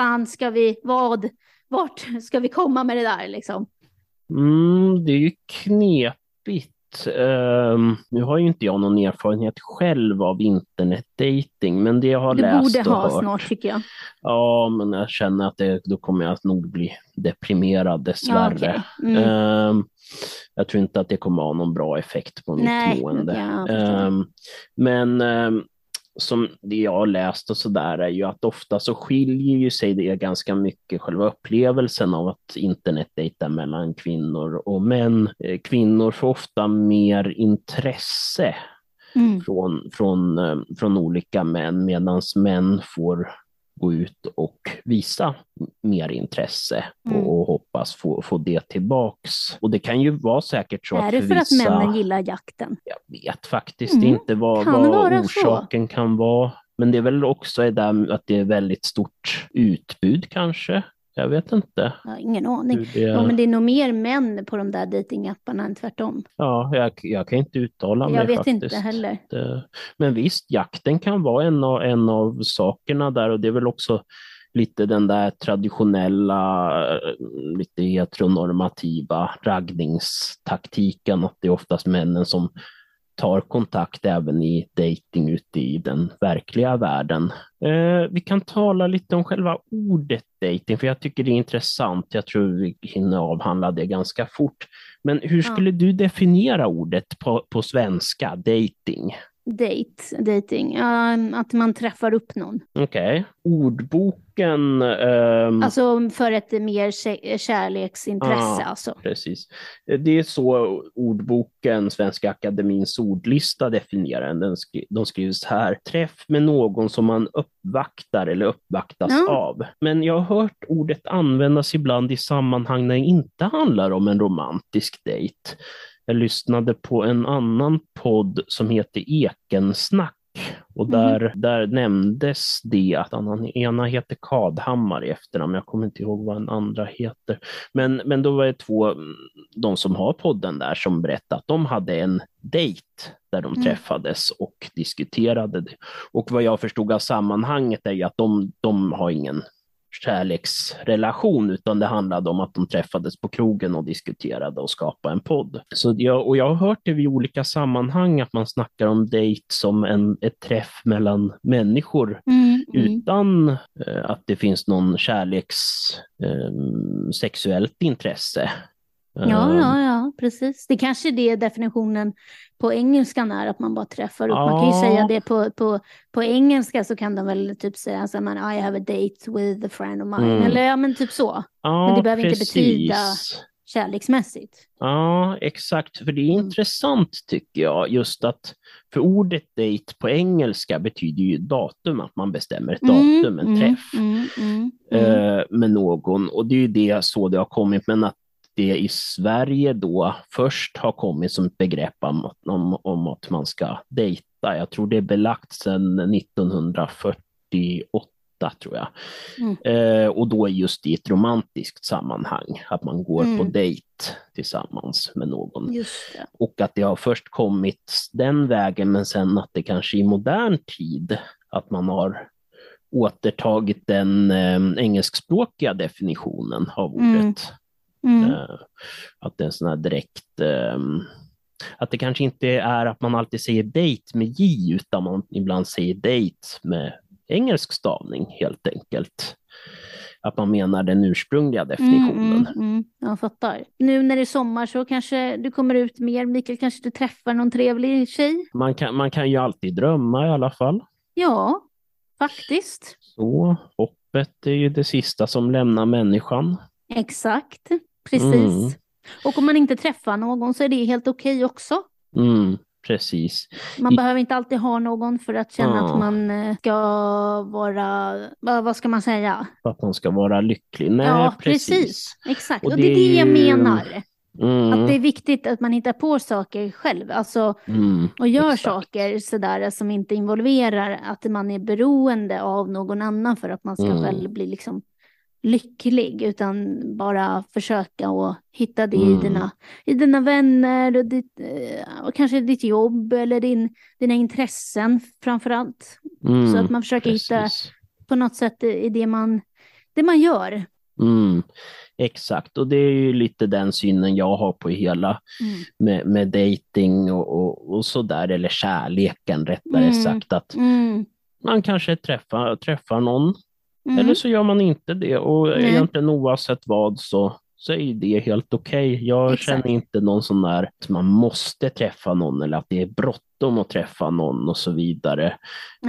S1: vart ska vi komma med det där liksom?
S2: Det är ju knepigt. Nu har ju inte jag någon erfarenhet själv av internetdating, men det jag har läst och hört. Du borde ha
S1: snart, tycker jag.
S2: Ja, men jag känner att då kommer jag att nog bli deprimerad dessvärre.
S1: Ja, okay.
S2: Jag tror inte att det kommer att ha någon bra effekt på mitt mående. Men som det jag har läst och sådär är ju att ofta så skiljer ju sig det ganska mycket själva upplevelsen av att internetdejta mellan kvinnor och män. Kvinnor får ofta mer intresse från olika män, medan män får gå ut och visa mer intresse och hoppas få det tillbaks. Och det kan ju vara säkert så
S1: att för att männen gillar jakten?
S2: Jag vet faktiskt inte vad orsaken kan vara. Men det är väl också att det är väldigt stort utbud kanske. Jag vet inte.
S1: Jag har ingen aning. Men det är nog mer män på de där datingapparna än tvärtom.
S2: Ja, jag kan inte uttala mig faktiskt.
S1: Jag vet inte heller.
S2: Men visst, jakten kan vara en av sakerna där, och det är väl också lite den där traditionella, lite heteronormativa raggningstaktiken, att det är oftast männen som tar kontakt även i dating ute i den verkliga världen. Vi kan tala lite om själva ordet dating, för jag tycker det är intressant. Jag tror vi hinner avhandla det ganska fort. Men hur skulle du definiera ordet på svenska, dating?
S1: Dating. Att man träffar upp någon.
S2: Okej. Ordboken...
S1: Alltså för ett mer kärleksintresse. Alltså.
S2: Precis. Det är så ordboken, Svenska Akademins ordlista definierar den. De skriver så här: träff med någon som man uppvaktar eller uppvaktas av. Men jag har hört ordet användas ibland i sammanhang när det inte handlar om en romantisk dejt. Jag lyssnade på en annan podd som heter Ekensnack, och där nämndes det att ena heter Kadhammar i efternamn, jag kommer inte ihåg vad den andra heter. Men då var det de som har podden där som berättade att de hade en dejt där de träffades och diskuterade det. Och vad jag förstod av sammanhanget är ju att de har ingen kärleksrelation, utan det handlade om att de träffades på krogen och diskuterade och skapade en podd. Så jag har hört det i olika sammanhang att man snackar om dejt som ett träff mellan människor utan att det finns någon sexuellt intresse.
S1: Ja, precis. Det kanske är det definitionen på engelskan är, att man bara träffar upp. Man kan ju säga det på engelska, så kan de väl typ säga så här, I have a date with a friend of mine. Eller men typ så. Men det behöver inte betyda kärleksmässigt.
S2: Ja, exakt. För det är intressant tycker jag. Just att, för ordet date på engelska betyder ju datum, att man bestämmer ett datum, en träff med någon. Och det är ju det så det har kommit, men att det i Sverige då först har kommit som ett begrepp om att man ska dejta. Jag tror det är belagt sedan 1948 tror jag. Och då just i ett romantiskt sammanhang, att man går på dejt tillsammans med någon.
S1: Just det.
S2: Och att det har först kommit den vägen, men sen att det kanske i modern tid att man har återtagit den engelskspråkiga definitionen av ordet. Att det är en sån här direkt att det kanske inte är att man alltid säger date med J, utan man ibland säger date med engelsk stavning helt enkelt. Att man menar den ursprungliga definitionen.
S1: Jag fattar. Nu när det är sommar så kanske du kommer ut mer, Mikael, kanske du träffar någon trevlig tjej?
S2: Man kan ju alltid drömma i alla fall.
S1: Ja, faktiskt.
S2: Så, hoppet är ju det sista som lämnar människan.
S1: Exakt, precis. Och om man inte träffar någon så är det helt okej också.
S2: Precis.
S1: Man behöver inte alltid ha någon för att känna att man ska vara, vad ska man säga?
S2: För att man ska vara lycklig. Nej,
S1: ja, precis. Exakt. Och det är det jag menar. Att det är viktigt att man hittar på saker själv. Alltså, och gör saker sådär som inte involverar att man är beroende av någon annan för att man ska själv bli liksom lycklig, utan bara försöka att hitta det i dina vänner och kanske ditt jobb eller dina intressen framförallt. Så att man försöker hitta på något sätt i det man gör.
S2: Exakt, och det är ju lite den synen jag har på hela med dating och sådär, eller kärleken rättare sagt, att man kanske träffar någon eller så gör man inte det, och egentligen oavsett vad så är det helt okej. Jag känner inte någon sån där att man måste träffa någon eller att det är bråttom att träffa någon och så vidare.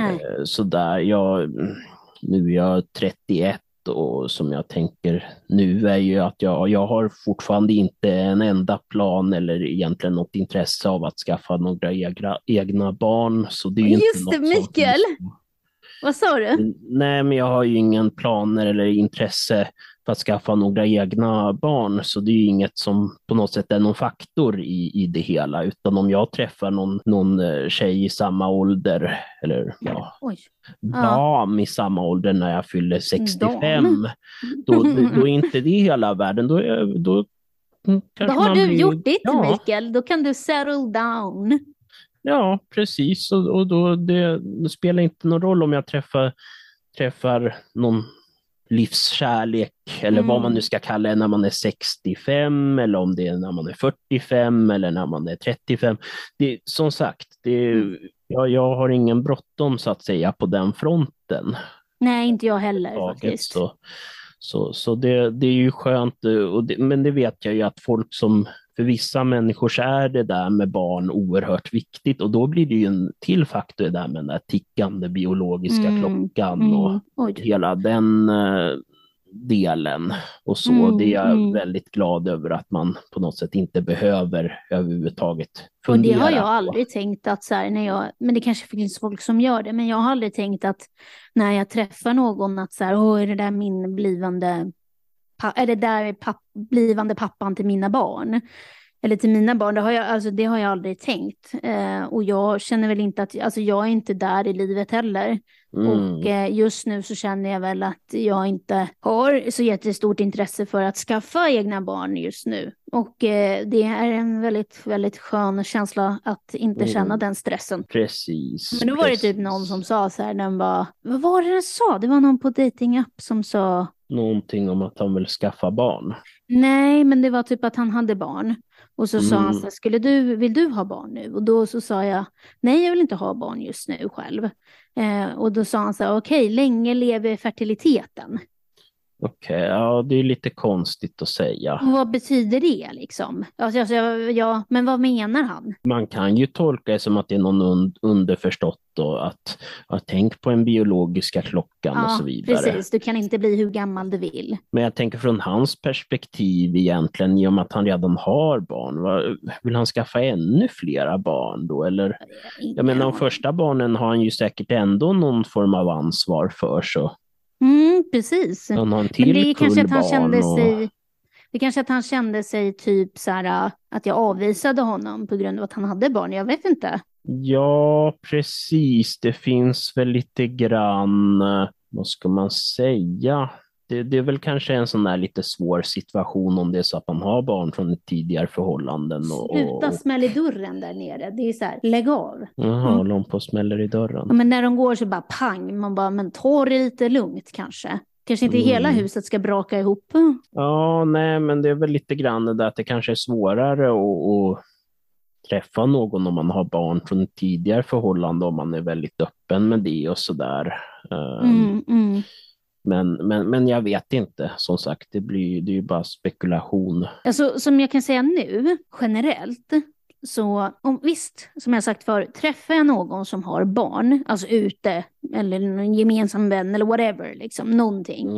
S2: Nu är jag 31 och som jag tänker nu är ju att jag har fortfarande inte en enda plan eller egentligen något intresse av att skaffa några egna barn. Så det är
S1: just det, Mikael! Vad sa du?
S2: Nej, men jag har ju ingen planer eller intresse för att skaffa några egna barn, så det är ju inget som på något sätt är någon faktor i det hela, utan om jag träffar någon tjej i samma ålder eller dam i samma ålder när jag fyller 65, då är inte det hela världen. Då har
S1: du gjort ditt, Mikael. Då kan du settle down.
S2: Ja, precis. Och då det spelar inte någon roll om jag träffar någon livskärlek eller vad man nu ska kalla det när man är 65, eller om det är när man är 45 eller när man är 35. Det, som sagt, jag har ingen bråttom så att säga på den fronten.
S1: Nej, inte jag heller faktiskt.
S2: Så det är ju skönt, men det vet jag ju att folk som, för vissa människor så är det där med barn oerhört viktigt, och då blir det ju en till faktor där med den där tickande biologiska klockan och hela den delen och så. Det är jag väldigt glad över att man på något sätt inte behöver överhuvudtaget fundera.
S1: Och det har jag aldrig tänkt att så här, men det kanske finns folk som gör det, men jag har aldrig tänkt att när jag träffar någon att så här, är det där min blivande blivande pappan till mina barn eller till mina barn, det har jag aldrig tänkt, och jag känner väl inte att, alltså jag är inte där i livet heller, och just nu så känner jag väl att jag inte har så jättestort intresse för att skaffa egna barn just nu, och det är en väldigt, väldigt skön känsla att inte känna den stressen.
S2: Precis.
S1: Men då var det typ någon som sa så här, vad var det den sa? Det var någon på datingapp som sa
S2: någonting om att han vill skaffa barn.
S1: Nej, men det var typ att han hade barn. Och så sa han så här, vill du ha barn nu? Och då så sa jag, nej jag vill inte ha barn just nu själv. Och då sa han så här, okej, länge lever fertiliteten.
S2: Okej, ja, det är lite konstigt att säga.
S1: Och vad betyder det liksom? Ja, men vad menar han?
S2: Man kan ju tolka det som att det är någon underförstått då, att tänk på den biologiska klockan och så vidare.
S1: Precis. Du kan inte bli hur gammal du vill.
S2: Men jag tänker från hans perspektiv egentligen, i och med att han redan har barn, vill han skaffa ännu flera barn då? Eller, jag menar, de första barnen har han ju säkert ändå någon form av ansvar för, så.
S1: Precis.
S2: Han har en till
S1: Men det är kanske att han
S2: barn
S1: kände sig... Det kanske att han kände sig typ så här att jag avvisade honom på grund av att han hade barn. Jag vet inte.
S2: Ja, precis. Det finns väl lite grann, vad ska man säga? Det är väl kanske en sån där lite svår situation om det är så att man har barn från ett tidigare förhållanden.
S1: Sluta smäll i dörren där nere. Det är så här, lägg av.
S2: Jaha, de på smäller i dörren.
S1: Ja, men när de går så bara pang. Man bara, men ta det lite lugnt kanske. Kanske inte hela huset ska braka ihop.
S2: Ja, nej, men det är väl lite grann det där att det kanske är svårare att träffa någon om man har barn från ett tidigare förhållande, om man är väldigt öppen med det och sådär. Men jag vet inte, som sagt, det är ju bara spekulation.
S1: Alltså, som jag kan säga nu, generellt, så visst, som jag sagt för, träffar jag någon som har barn, alltså ute, eller en gemensam vän eller whatever, liksom, någonting,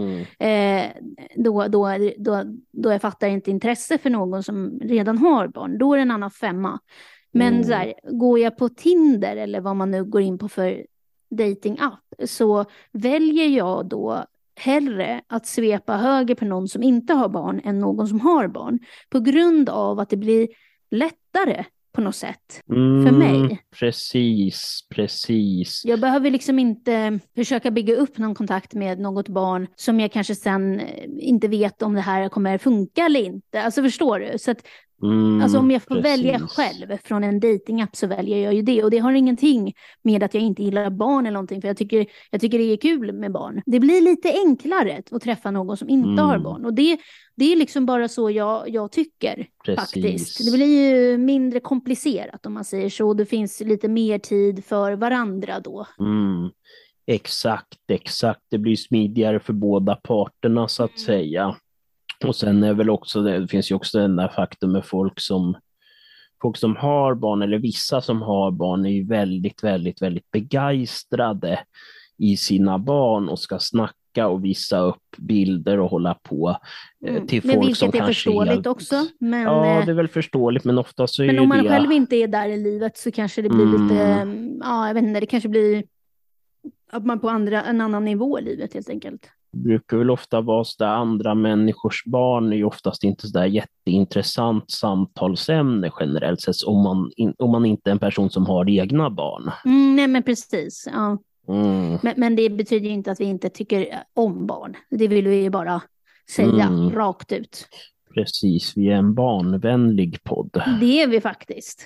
S1: då jag fattar inte intresse för någon som redan har barn, då är det en annan femma. Men så här, går jag på Tinder eller vad man nu går in på för dating-app, så väljer jag då hellre att svepa höger på någon som inte har barn än någon som har barn. På grund av att det blir lättare på något sätt för mig.
S2: Precis.
S1: Jag behöver liksom inte försöka bygga upp någon kontakt med något barn som jag kanske sen inte vet om det här kommer funka eller inte. Alltså förstår du? Så att alltså om jag får välja själv från en datingapp så väljer jag ju det. Och det har ingenting med att jag inte gillar barn eller någonting. För jag tycker det är kul med barn. Det blir lite enklare att träffa någon som inte har barn. Och det är liksom bara så jag tycker faktiskt. Det blir ju mindre komplicerat om man säger så. Det finns lite mer tid för varandra då.
S2: Exakt. Det blir smidigare för båda parterna så att säga. Och sen är väl också, det finns ju också den där faktum med folk som har barn, eller vissa som har barn, är ju väldigt, väldigt, väldigt begeistrade i sina barn och ska snacka och visa upp bilder och hålla på till folk
S1: vilket
S2: som
S1: är
S2: kanske
S1: förståeligt
S2: helt...
S1: också. Men,
S2: ja, det är väl förståeligt, men ofta så är
S1: men
S2: ju
S1: om man
S2: det...
S1: själv inte är där i livet så kanske det blir lite, jag vet inte, det kanske blir att man på en annan nivå i livet helt enkelt.
S2: Det brukar väl ofta vara så där, andra människors barn är ju oftast inte så där jätteintressant samtalsämne generellt sett, om man inte är en person som har egna barn.
S1: Nej, men precis. Ja. Men det betyder ju inte att vi inte tycker om barn. Det vill vi ju bara säga rakt ut.
S2: Precis, vi är en barnvänlig podd. Det
S1: är vi faktiskt.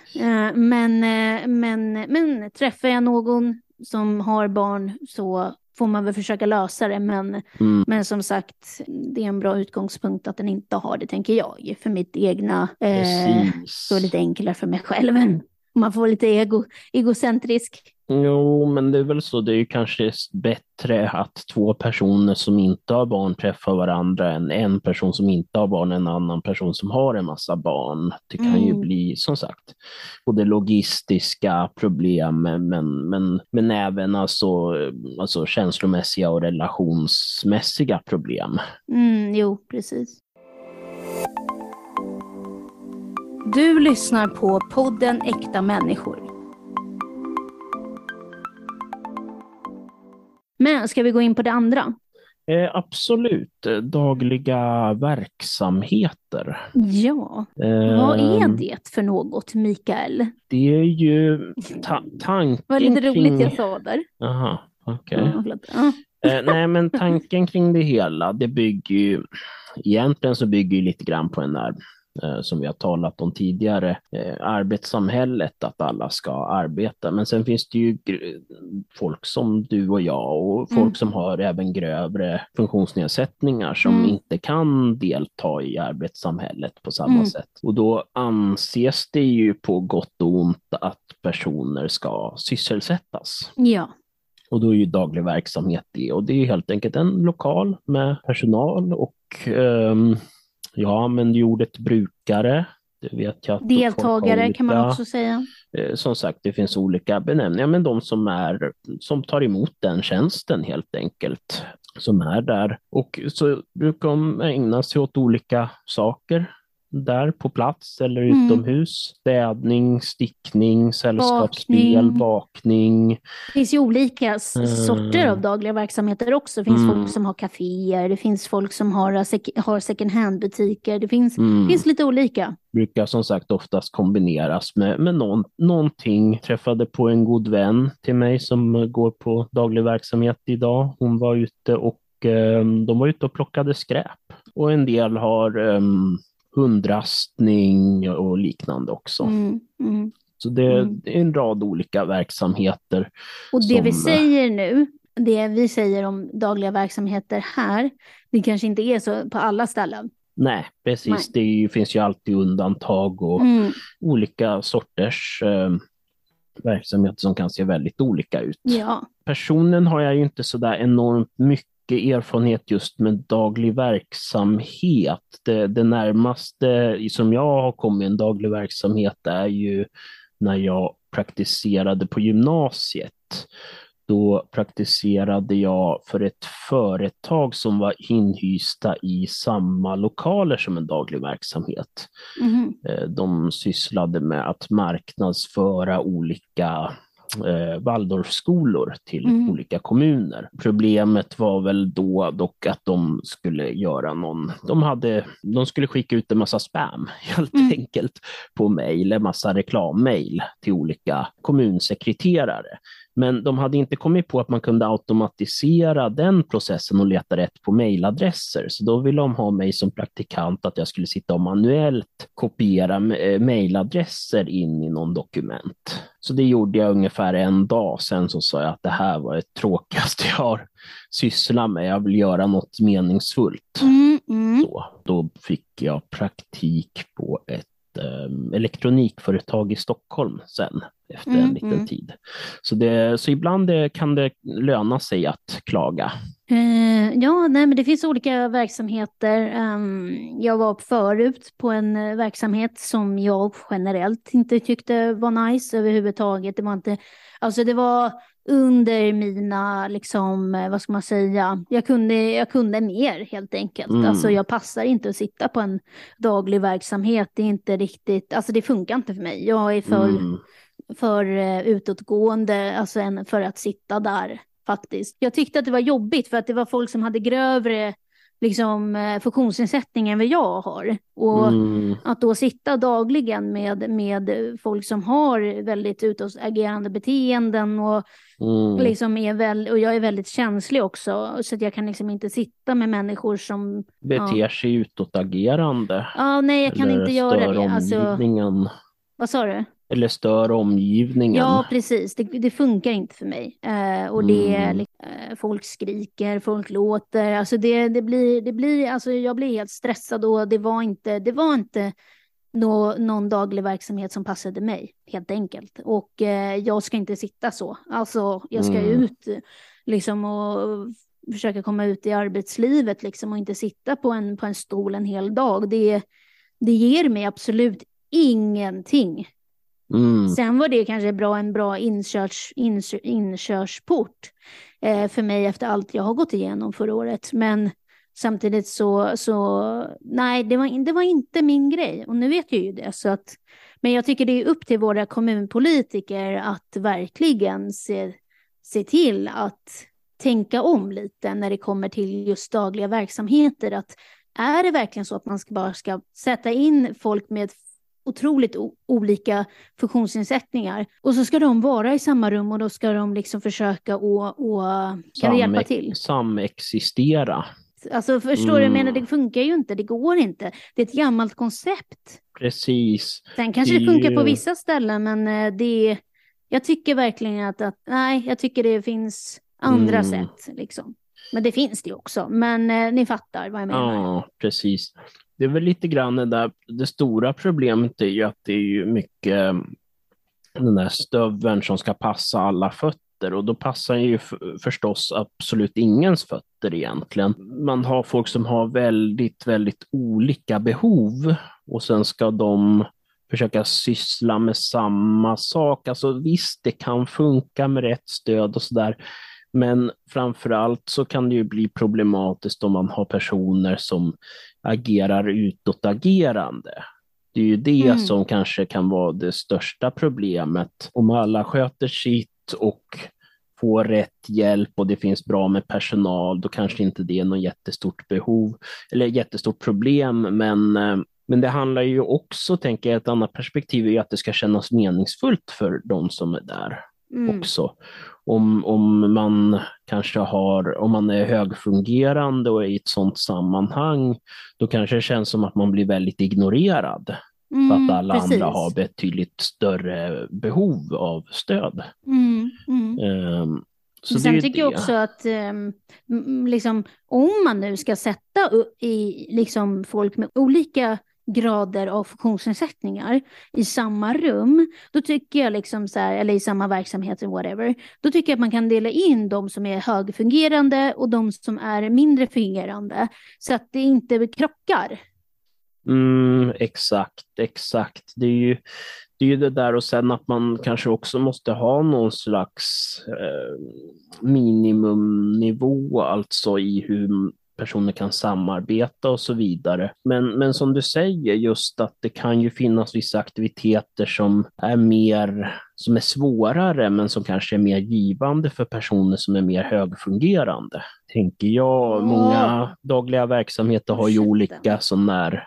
S1: Men träffar jag någon som har barn så får man väl försöka lösa det. Men som sagt, det är en bra utgångspunkt att den inte har det, tänker jag. För mitt egna, så lite enklare för mig själv. Man får lite egocentrisk.
S2: Jo, men det är väl så. Det är ju kanske bättre att två personer som inte har barn träffar varandra än en person som inte har barn, en annan person som har en massa barn. Det kan ju bli, som sagt, både logistiska problem men även alltså känslomässiga och relationsmässiga problem.
S1: Jo, precis. Du lyssnar på podden Äkta människor. Men ska vi gå in på det andra?
S2: Absolut. Dagliga verksamheter.
S1: Ja. Vad är det för något, Mikael?
S2: Det är ju tanken.
S1: Vad lite roligt jag sa där.
S2: Aha, okej. Nej, men tanken kring det hela, det bygger ju lite grann på en där, som vi har talat om tidigare, arbetssamhället, att alla ska arbeta. Men sen finns det ju folk som du och jag och folk som har även grövre funktionsnedsättningar som inte kan delta i arbetssamhället på samma sätt. Och då anses det ju på gott och ont att personer ska sysselsättas.
S1: Ja.
S2: Och då är ju daglig verksamhet det. Och det är helt enkelt en lokal med personal och jag använder ju ordet brukare. Det vet jag att
S1: deltagare kan man också säga.
S2: Som sagt, det finns olika benämningar, men de som tar emot den tjänsten helt enkelt, som är där. Och så brukar de ägna sig åt olika saker där på plats eller utomhus. Städning, stickning, sällskapsspel, bakning.
S1: Det finns ju olika sorter av dagliga verksamheter också. Det finns folk som har kaféer, det finns folk som har second hand-butiker. Det finns lite olika.
S2: Brukar som sagt oftast kombineras med någonting. Träffade på en god vän till mig som går på daglig verksamhet idag. Hon var ute och de var ute och plockade skräp. Och en del har hundrastning och liknande också. Så det är en rad olika verksamheter.
S1: Och det vi säger nu, det vi säger om dagliga verksamheter här, det kanske inte är så på alla ställen.
S2: Nej, precis. Nej. Det finns ju alltid undantag och olika sorters verksamheter som kan se väldigt olika ut.
S1: Ja.
S2: Personen har jag ju inte så där enormt mycket erfarenhet just med daglig verksamhet. Det närmaste som jag har kommit en daglig verksamhet är ju när jag praktiserade på gymnasiet. Då praktiserade jag för ett företag som var inhysta i samma lokaler som en daglig verksamhet. De sysslade med att marknadsföra olika Waldorfskolor till olika kommuner. Problemet var väl då dock att de skulle göra de skulle skicka ut en massa spam helt enkelt på mejl, en massa reklammejl till olika kommunsekreterare. Men de hade inte kommit på att man kunde automatisera den processen och leta rätt på mejladresser. Så då ville de ha mig som praktikant att jag skulle sitta och manuellt kopiera mejladresser in i någon dokument. Så det gjorde jag ungefär en dag. Sen så sa jag att det här var det tråkigaste jag har sysslat med. Jag vill göra något meningsfullt. Så, då fick jag praktik på ett elektronikföretag i Stockholm sen efter en liten tid. Så ibland kan det löna sig att klaga.
S1: Men det finns olika verksamheter. Jag var förut på en verksamhet som jag generellt inte tyckte var nice överhuvudtaget. Det var under mina, vad ska man säga, jag kunde mer helt enkelt. Alltså jag passar inte att sitta på en daglig verksamhet. Det är inte riktigt, det funkar inte för mig. Jag är för utåtgående, för att sitta där faktiskt. Jag tyckte att det var jobbigt för att det var folk som hade grövre funktionsnedsättning än vad jag har. Och att då sitta dagligen med folk som har väldigt utåtagerande beteenden och och jag är väldigt känslig också, så att jag kan inte sitta med människor som
S2: beter sig utåtagerande.
S1: Nej, jag kan inte göra det.
S2: Omgivningen.
S1: Vad sa du?
S2: Eller stör omgivningen.
S1: Ja, precis. Det funkar inte för mig. Och det är folk skriker, folk låter. Det blir jag blir helt stressad och det var inte någon daglig verksamhet som passade mig helt enkelt. Och jag ska inte sitta så. Jag ska ut och försöka komma ut i arbetslivet och inte sitta på en stol en hel dag. Det ger mig absolut ingenting. Sen var det kanske en bra inkörsport för mig efter allt jag har gått igenom förra året. Men samtidigt så nej, det var inte min grej. Och nu vet jag ju det. Men jag tycker det är upp till våra kommunpolitiker att verkligen se till att tänka om lite när det kommer till just dagliga verksamheter. Att är det verkligen så att man bara ska sätta in folk med otroligt olika funktionsnedsättningar och så ska de vara i samma rum och då ska de försöka och hjälpa till.
S2: Samexistera.
S1: Förstår du? Jag menar, det funkar ju inte, det går inte. Det är ett gammalt koncept.
S2: Precis.
S1: Sen kanske det funkar på vissa ställen, men jag tycker verkligen att jag tycker det finns andra sätt Men det finns det också. Men ni fattar vad jag menar.
S2: Ja, precis. Det är väl lite grann där, det stora problemet är ju att det är ju mycket den där stöveln som ska passa alla fötter. fötter, och då passar ju förstås absolut ingens fötter egentligen. Man har folk som har väldigt, väldigt olika behov, och sen ska de försöka syssla med samma sak. Alltså visst, det kan funka med rätt stöd och sådär, men framförallt så kan det ju bli problematiskt om man har personer som agerar utåtagerande. Det är ju det som kanske kan vara det största problemet. Om alla sköter sitt och får rätt hjälp och det finns bra med personal, då kanske inte det är något jättestort behov eller jättestort problem, men det handlar ju också, tänker jag, ett annat perspektiv är att det ska kännas meningsfullt för de som är där också. Om man kanske om man är högfungerande och är i ett sådant sammanhang, då kanske det känns som att man blir väldigt ignorerad. För att alla andra har betydligt större behov av stöd.
S1: Så sen tycker jag också att liksom, om man nu ska sätta i liksom, folk med olika grader av funktionsnedsättningar i samma rum, då tycker jag liksom så här, eller i samma verksamhet eller whatever, då tycker jag att man kan dela in de som är högfungerande och de som är mindre fungerande, så att det inte krockar.
S2: Exakt. Det är ju det där, och sen att man kanske också måste ha någon slags minimumnivå, alltså i hur personer kan samarbeta och så vidare. Men som du säger, just att det kan ju finnas vissa aktiviteter som är svårare, men som kanske är mer givande för personer som är mer högfungerande. Tänker jag, många dagliga verksamheter har ju olika sån där.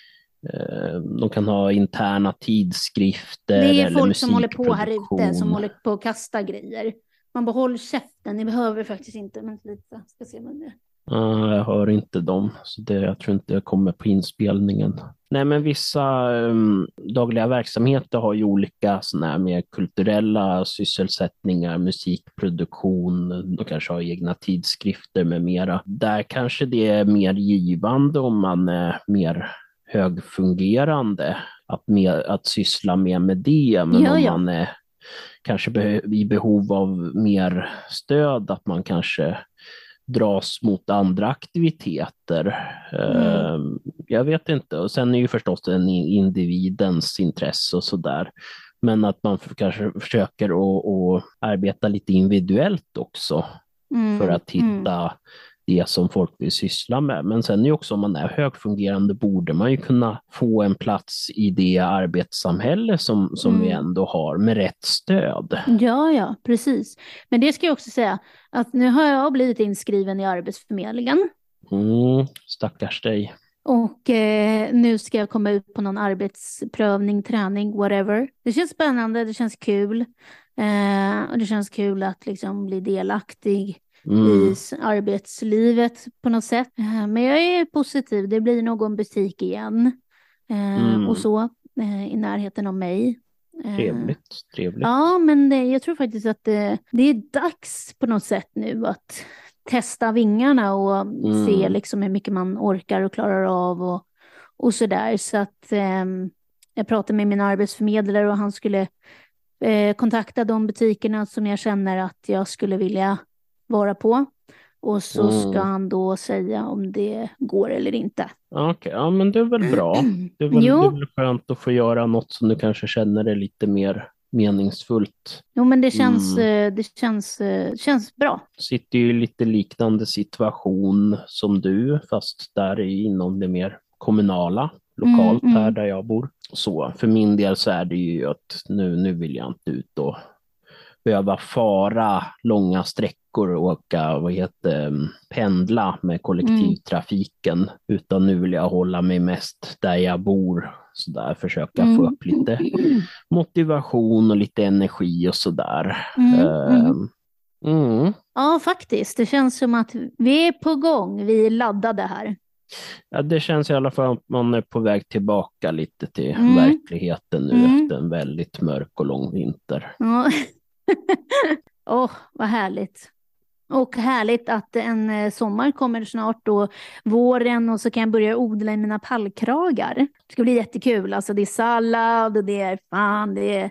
S2: De kan ha interna tidskrifter.
S1: Det är
S2: eller
S1: folk som håller på här ute, som håller på att kasta grejer. Man bara, håll käften, ni behöver faktiskt inte. Men lite, ska se vad det är.
S2: Jag hör inte dem, så jag tror inte jag kommer på inspelningen. Nej, men vissa dagliga verksamheter har ju olika såna här mer kulturella sysselsättningar, musikproduktion, de kanske har egna tidskrifter med mera. Där kanske det är mer givande om man är mer högfungerande att syssla med det, men om man är kanske i behov av mer stöd, att man kanske dras mot andra aktiviteter. Jag vet inte, och sen är ju förstås en individens intresse och sådär, men att man kanske försöker att arbeta lite individuellt också för att hitta det som folk vill syssla med. Men sen är ju också, om man är högfungerande, borde man ju kunna få en plats i det arbetssamhälle som vi ändå har, med rätt stöd.
S1: Ja, precis. Men det ska jag också säga, att nu har jag blivit inskriven i Arbetsförmedlingen.
S2: Stackars dig.
S1: Och nu ska jag komma ut på någon arbetsprövning, träning, whatever. Det känns spännande, det känns kul. Och det känns kul att liksom bli delaktig i arbetslivet på något sätt. Men jag är positiv, det blir någon butik igen. Och så, i närheten av mig.
S2: Trevligt.
S1: Ja, men jag tror faktiskt att det är dags på något sätt nu att testa vingarna och se liksom hur mycket man orkar och klarar av och sådär. Så att jag pratade med min arbetsförmedlare och han skulle kontakta de butikerna som jag känner att jag skulle vilja vara på. Och så ska han då säga om det går eller inte.
S2: Okej, ja, men det är väl bra. Det är väl skönt att få göra något som du kanske känner är lite mer meningsfullt.
S1: Jo, men det känns bra.
S2: Sitter ju i lite liknande situation som du, fast där är inom det mer kommunala, lokalt här där jag bor. Så för min del så är det ju att nu vill jag inte ut och behöva fara långa sträckor och åka, pendla med kollektivtrafiken, utan nu vill jag hålla mig mest där jag bor, så där försöka få upp lite motivation och lite energi och sådär.
S1: Ja, faktiskt. Det känns som att vi är på gång, vi är laddade här.
S2: Ja, det känns i alla fall att man är på väg tillbaka lite till verkligheten nu efter en väldigt mörk och lång vinter.
S1: Ja. Vad härligt. Och härligt att en sommar kommer snart och våren, och så kan jag börja odla i mina pallkragar. Det ska bli jättekul. Alltså det är sallad och det är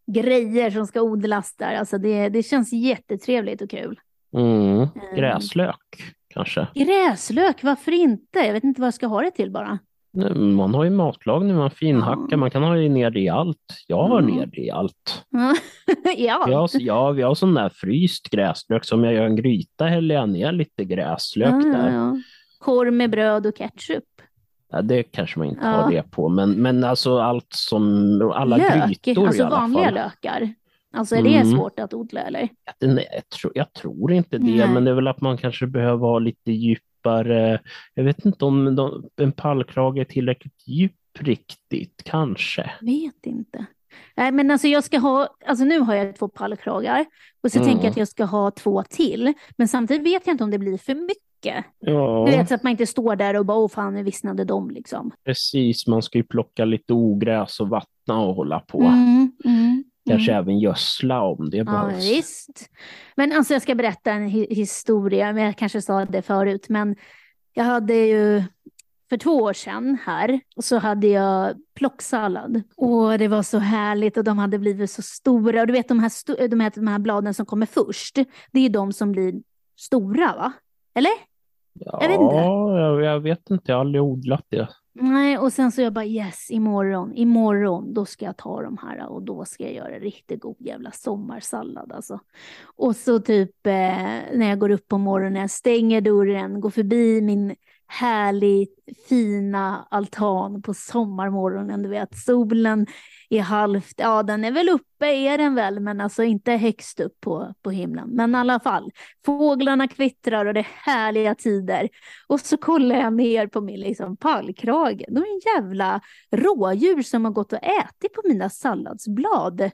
S1: grejer som ska odlas där. Alltså det känns jättetrevligt och kul.
S2: Gräslök kanske.
S1: Gräslök, varför inte? Jag vet inte vad jag ska ha det till bara.
S2: Man har ju matlagning, man finhackar, man kan ha ner det i allt. Jag har ner det i allt.
S1: I allt?
S2: Vi har sån där fryst gräslök, som jag gör en gryta häller jag ner lite gräslök där.
S1: Ja. Korv med bröd och ketchup.
S2: Ja, det kanske man inte har det på, men alltså allt som, alla grytor
S1: alltså
S2: i alla
S1: vanliga
S2: fall.
S1: Lökar. Alltså är det svårt att odla eller?
S2: Jag tror inte det, men det är väl att man kanske behöver ha lite djupare, jag vet inte om en pallkrage är tillräckligt djup riktigt, kanske.
S1: Vet inte. Nej, men alltså jag ska ha, alltså nu har jag 2 pallkragar och så tänker jag att jag ska ha 2 till, men samtidigt vet jag inte om det blir för mycket.
S2: Ja.
S1: Du vet, så att man inte står där och bara, åh fan, nu vissnade de liksom.
S2: Precis, man ska ju plocka lite ogräs och vattna och hålla på. Kanske även gödsla om det behövs.
S1: Ja, visst. Men alltså jag ska berätta en historia, men jag kanske sa det förut, men jag hade ju för 2 år sedan här, och så hade jag plocksallad. Och det var så härligt och de hade blivit så stora. Och du vet de här bladen som kommer först, det är de som blir stora, va? Eller?
S2: Ja, jag vet inte, jag har aldrig odlat det.
S1: Nej, och sen så jag bara yes, imorgon då ska jag ta de här och då ska jag göra riktigt god jävla sommarsallad alltså. Och så typ när jag går upp på morgonen, stänger dörren, går förbi min härligt fina altan på sommarmorgonen, du vet, solen är halvt, ja den är väl uppe, är den väl, men alltså inte högst upp på himlen, men i alla fall, fåglarna kvittrar och det är härliga tider, och så kollar jag ner på min liksom pallkrage, då är en jävla rådjur som har gått och ätit på mina salladsblad.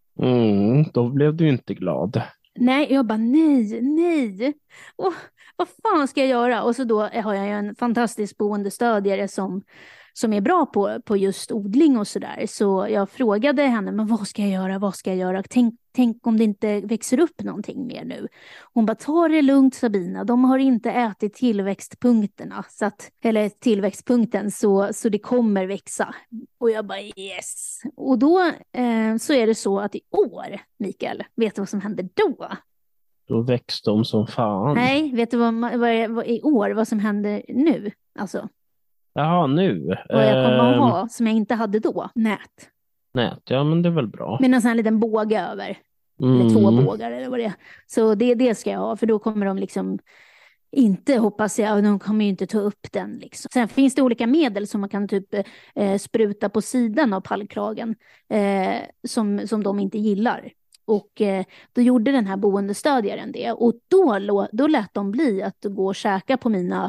S2: Då blev du inte glad.
S1: Nej, jag bara nej. Och vad fan ska jag göra? Och så då har jag en fantastisk boendestödjare som är bra på just odling och sådär. Så jag frågade henne, men vad ska jag göra? Tänk om det inte växer upp någonting mer nu. Hon bara, ta det lugnt Sabina, de har inte ätit tillväxtpunkten så det kommer växa. Och jag bara yes. Och då så är det så att i år, Mikael, vet du vad som händer då?
S2: Då växte de som fan.
S1: Nej, vet du vad i år, vad som händer nu? Alltså.
S2: Jaha, nu.
S1: Vad jag kommer att ha som jag inte hade då. Nät,
S2: ja men det är väl bra.
S1: med en sån här liten båge över. Eller 2 bågar eller vad det är. Så det ska jag ha, för då kommer de liksom inte, hoppas jag, de kommer ju inte ta upp den liksom. Sen finns det olika medel som man kan typ spruta på sidan av pallkragen som de inte gillar. Och då gjorde den här boendestödjaren det. Och då lät de bli att gå och käka på mina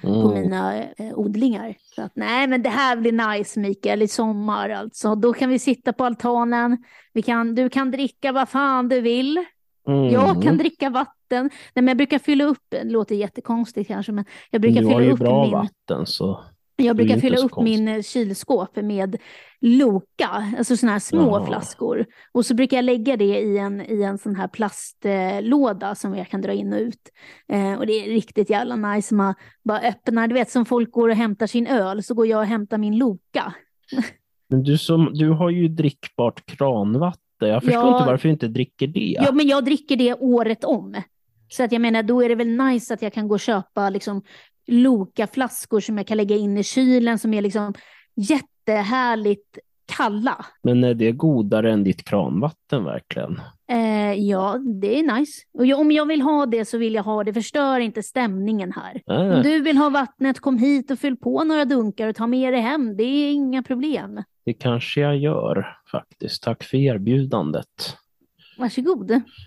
S1: odlingar. Så att, nej, men det här blir nice, Mikael, i sommar alltså. Då kan vi sitta på altanen. Du kan dricka vad fan du vill. Jag kan dricka vatten. Nej, men jag brukar fylla upp, det låter jättekonstigt kanske, men jag brukar fylla upp
S2: bra vatten, så
S1: jag brukar fylla upp min kylskåp med Loka, alltså såna här små flaskor. Och så brukar jag lägga det i en sån här plastlåda som jag kan dra in och ut. Och det är riktigt jävla nice. Man bara öppnar, du vet, som folk går och hämtar sin öl, så går jag och hämtar min Loka.
S2: Men du har ju drickbart kranvatten. Jag förstår inte varför du inte dricker det.
S1: Ja, men jag dricker det året om. Så att jag menar, då är det väl nice att jag kan gå och köpa liksom Loka-flaskor som jag kan lägga in i kylen, som är liksom jättehärligt kalla.
S2: Men är det godare än ditt kranvatten verkligen?
S1: Ja, det är nice. Och om jag vill ha det så vill jag ha det. Förstör inte stämningen här. Om du vill ha vattnet, kom hit och fyll på några dunkar och ta med det hem. Det är inga problem.
S2: Det kanske jag gör faktiskt. Tack för erbjudandet.
S1: Varsågod.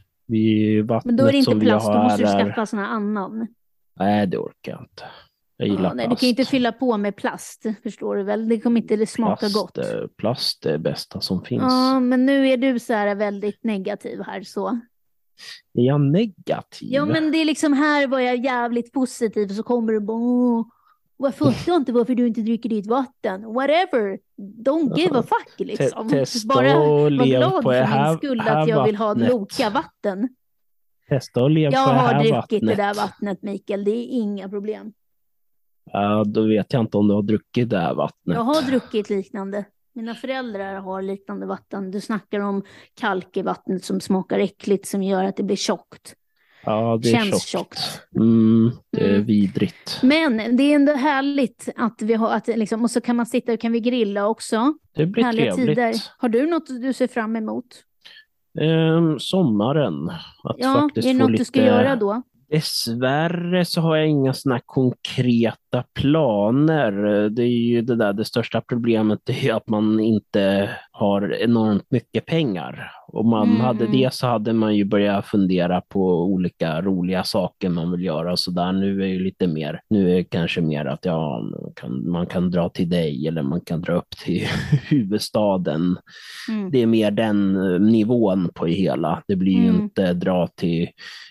S2: Men
S1: då är det inte plast, då måste du skaffa såna annan.
S2: Nej, det orkar jag inte. Jag gillar plast.
S1: Nej, du kan inte fylla på med plast, förstår du väl? Det kommer inte smaka gott.
S2: Plast är det bästa som finns.
S1: Ja, men nu är du så här väldigt negativ här så.
S2: Är jag negativ?
S1: Ja, men det är liksom, här var jag jävligt positiv, så kommer du bara, jag fattar inte varför du inte dricker ditt vatten. Whatever, don't give a fuck liksom. Bara var glad för min skull att jag vill ha Loka-vatten.
S2: Testa att leva på det här vattnet.
S1: Jag har druckit det där vattnet, Mikael. Det är inga problem.
S2: Ja, då vet jag inte om du har druckit det här vattnet.
S1: Jag har druckit liknande. Mina föräldrar har liknande vatten. Du snackar om kalk i vattnet som smakar äckligt som gör att det blir tjockt.
S2: Ja, det är tjockt. Det är vidrigt.
S1: Men det är ändå härligt att vi har, att liksom, och så kan man sitta och kan vi grilla också.
S2: Det blir
S1: härliga
S2: trevligt.
S1: Tider. Har du något du ser fram emot?
S2: Sommaren. Att faktiskt
S1: är det
S2: få
S1: något
S2: lite...
S1: du ska göra då?
S2: Dessvärre så har jag inga såna konkreta planer. Det är ju det största problemet är att man inte har enormt mycket pengar. Om man hade det så hade man ju börjat fundera på olika roliga saker man vill göra. Så där nu är ju lite mer, nu är det kanske mer att man kan dra till dig eller man kan dra upp till huvudstaden. Det är mer den nivån på det hela. Det blir ju inte dra till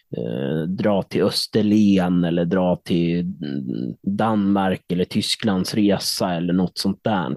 S2: Österlen eller dra till Danmark eller Tysklands resa eller något sånt där.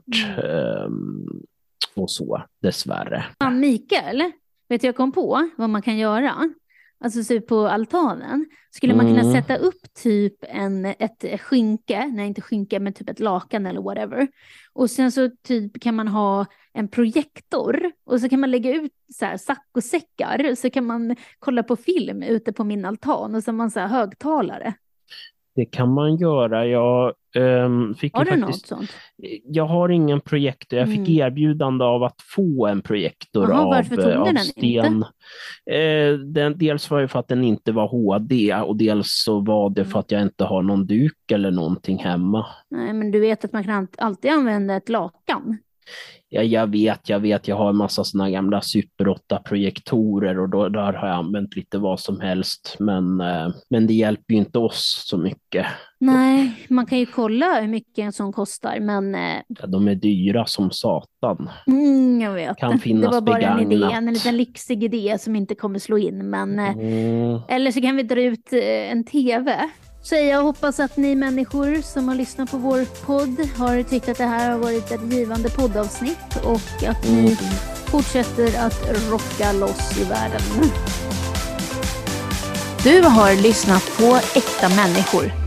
S2: Och så, dessvärre.
S1: Mikael, vet jag kom på vad man kan göra? Alltså så på altanen skulle man kunna sätta upp typ ett skynke, nej inte skynke men typ ett lakan eller whatever. Och sen så typ kan man ha en projektor och så kan man lägga ut så här saccosäckar så kan man kolla på film ute på min altan och så har man så här högtalare.
S2: Det kan man göra. Jag fick
S1: har du
S2: faktiskt,
S1: något sånt?
S2: Jag har ingen projektor. Jag fick erbjudande av att få en projektor av Sten. Dels var det för att den inte var HD och dels så var det för att jag inte har någon duk eller någonting hemma.
S1: Nej, men du vet att man kan alltid använda ett lakan.
S2: Ja, jag vet. Jag har en massa såna gamla Super 8-projektorer och där har jag använt lite vad som helst. Men det hjälper ju inte oss så mycket.
S1: Nej, man kan ju kolla hur mycket en sån kostar, men...
S2: Ja, de är dyra som satan.
S1: Jag vet.
S2: Kan finnas
S1: det var bara
S2: begagnat.
S1: en liten lyxig idé som inte kommer slå in. Men, eller så kan vi dra ut en tv. Så jag hoppas att ni människor som har lyssnat på vår podd har tyckt att det här har varit ett givande poddavsnitt och att ni fortsätter att rocka loss i världen. Du har lyssnat på Äkta människor.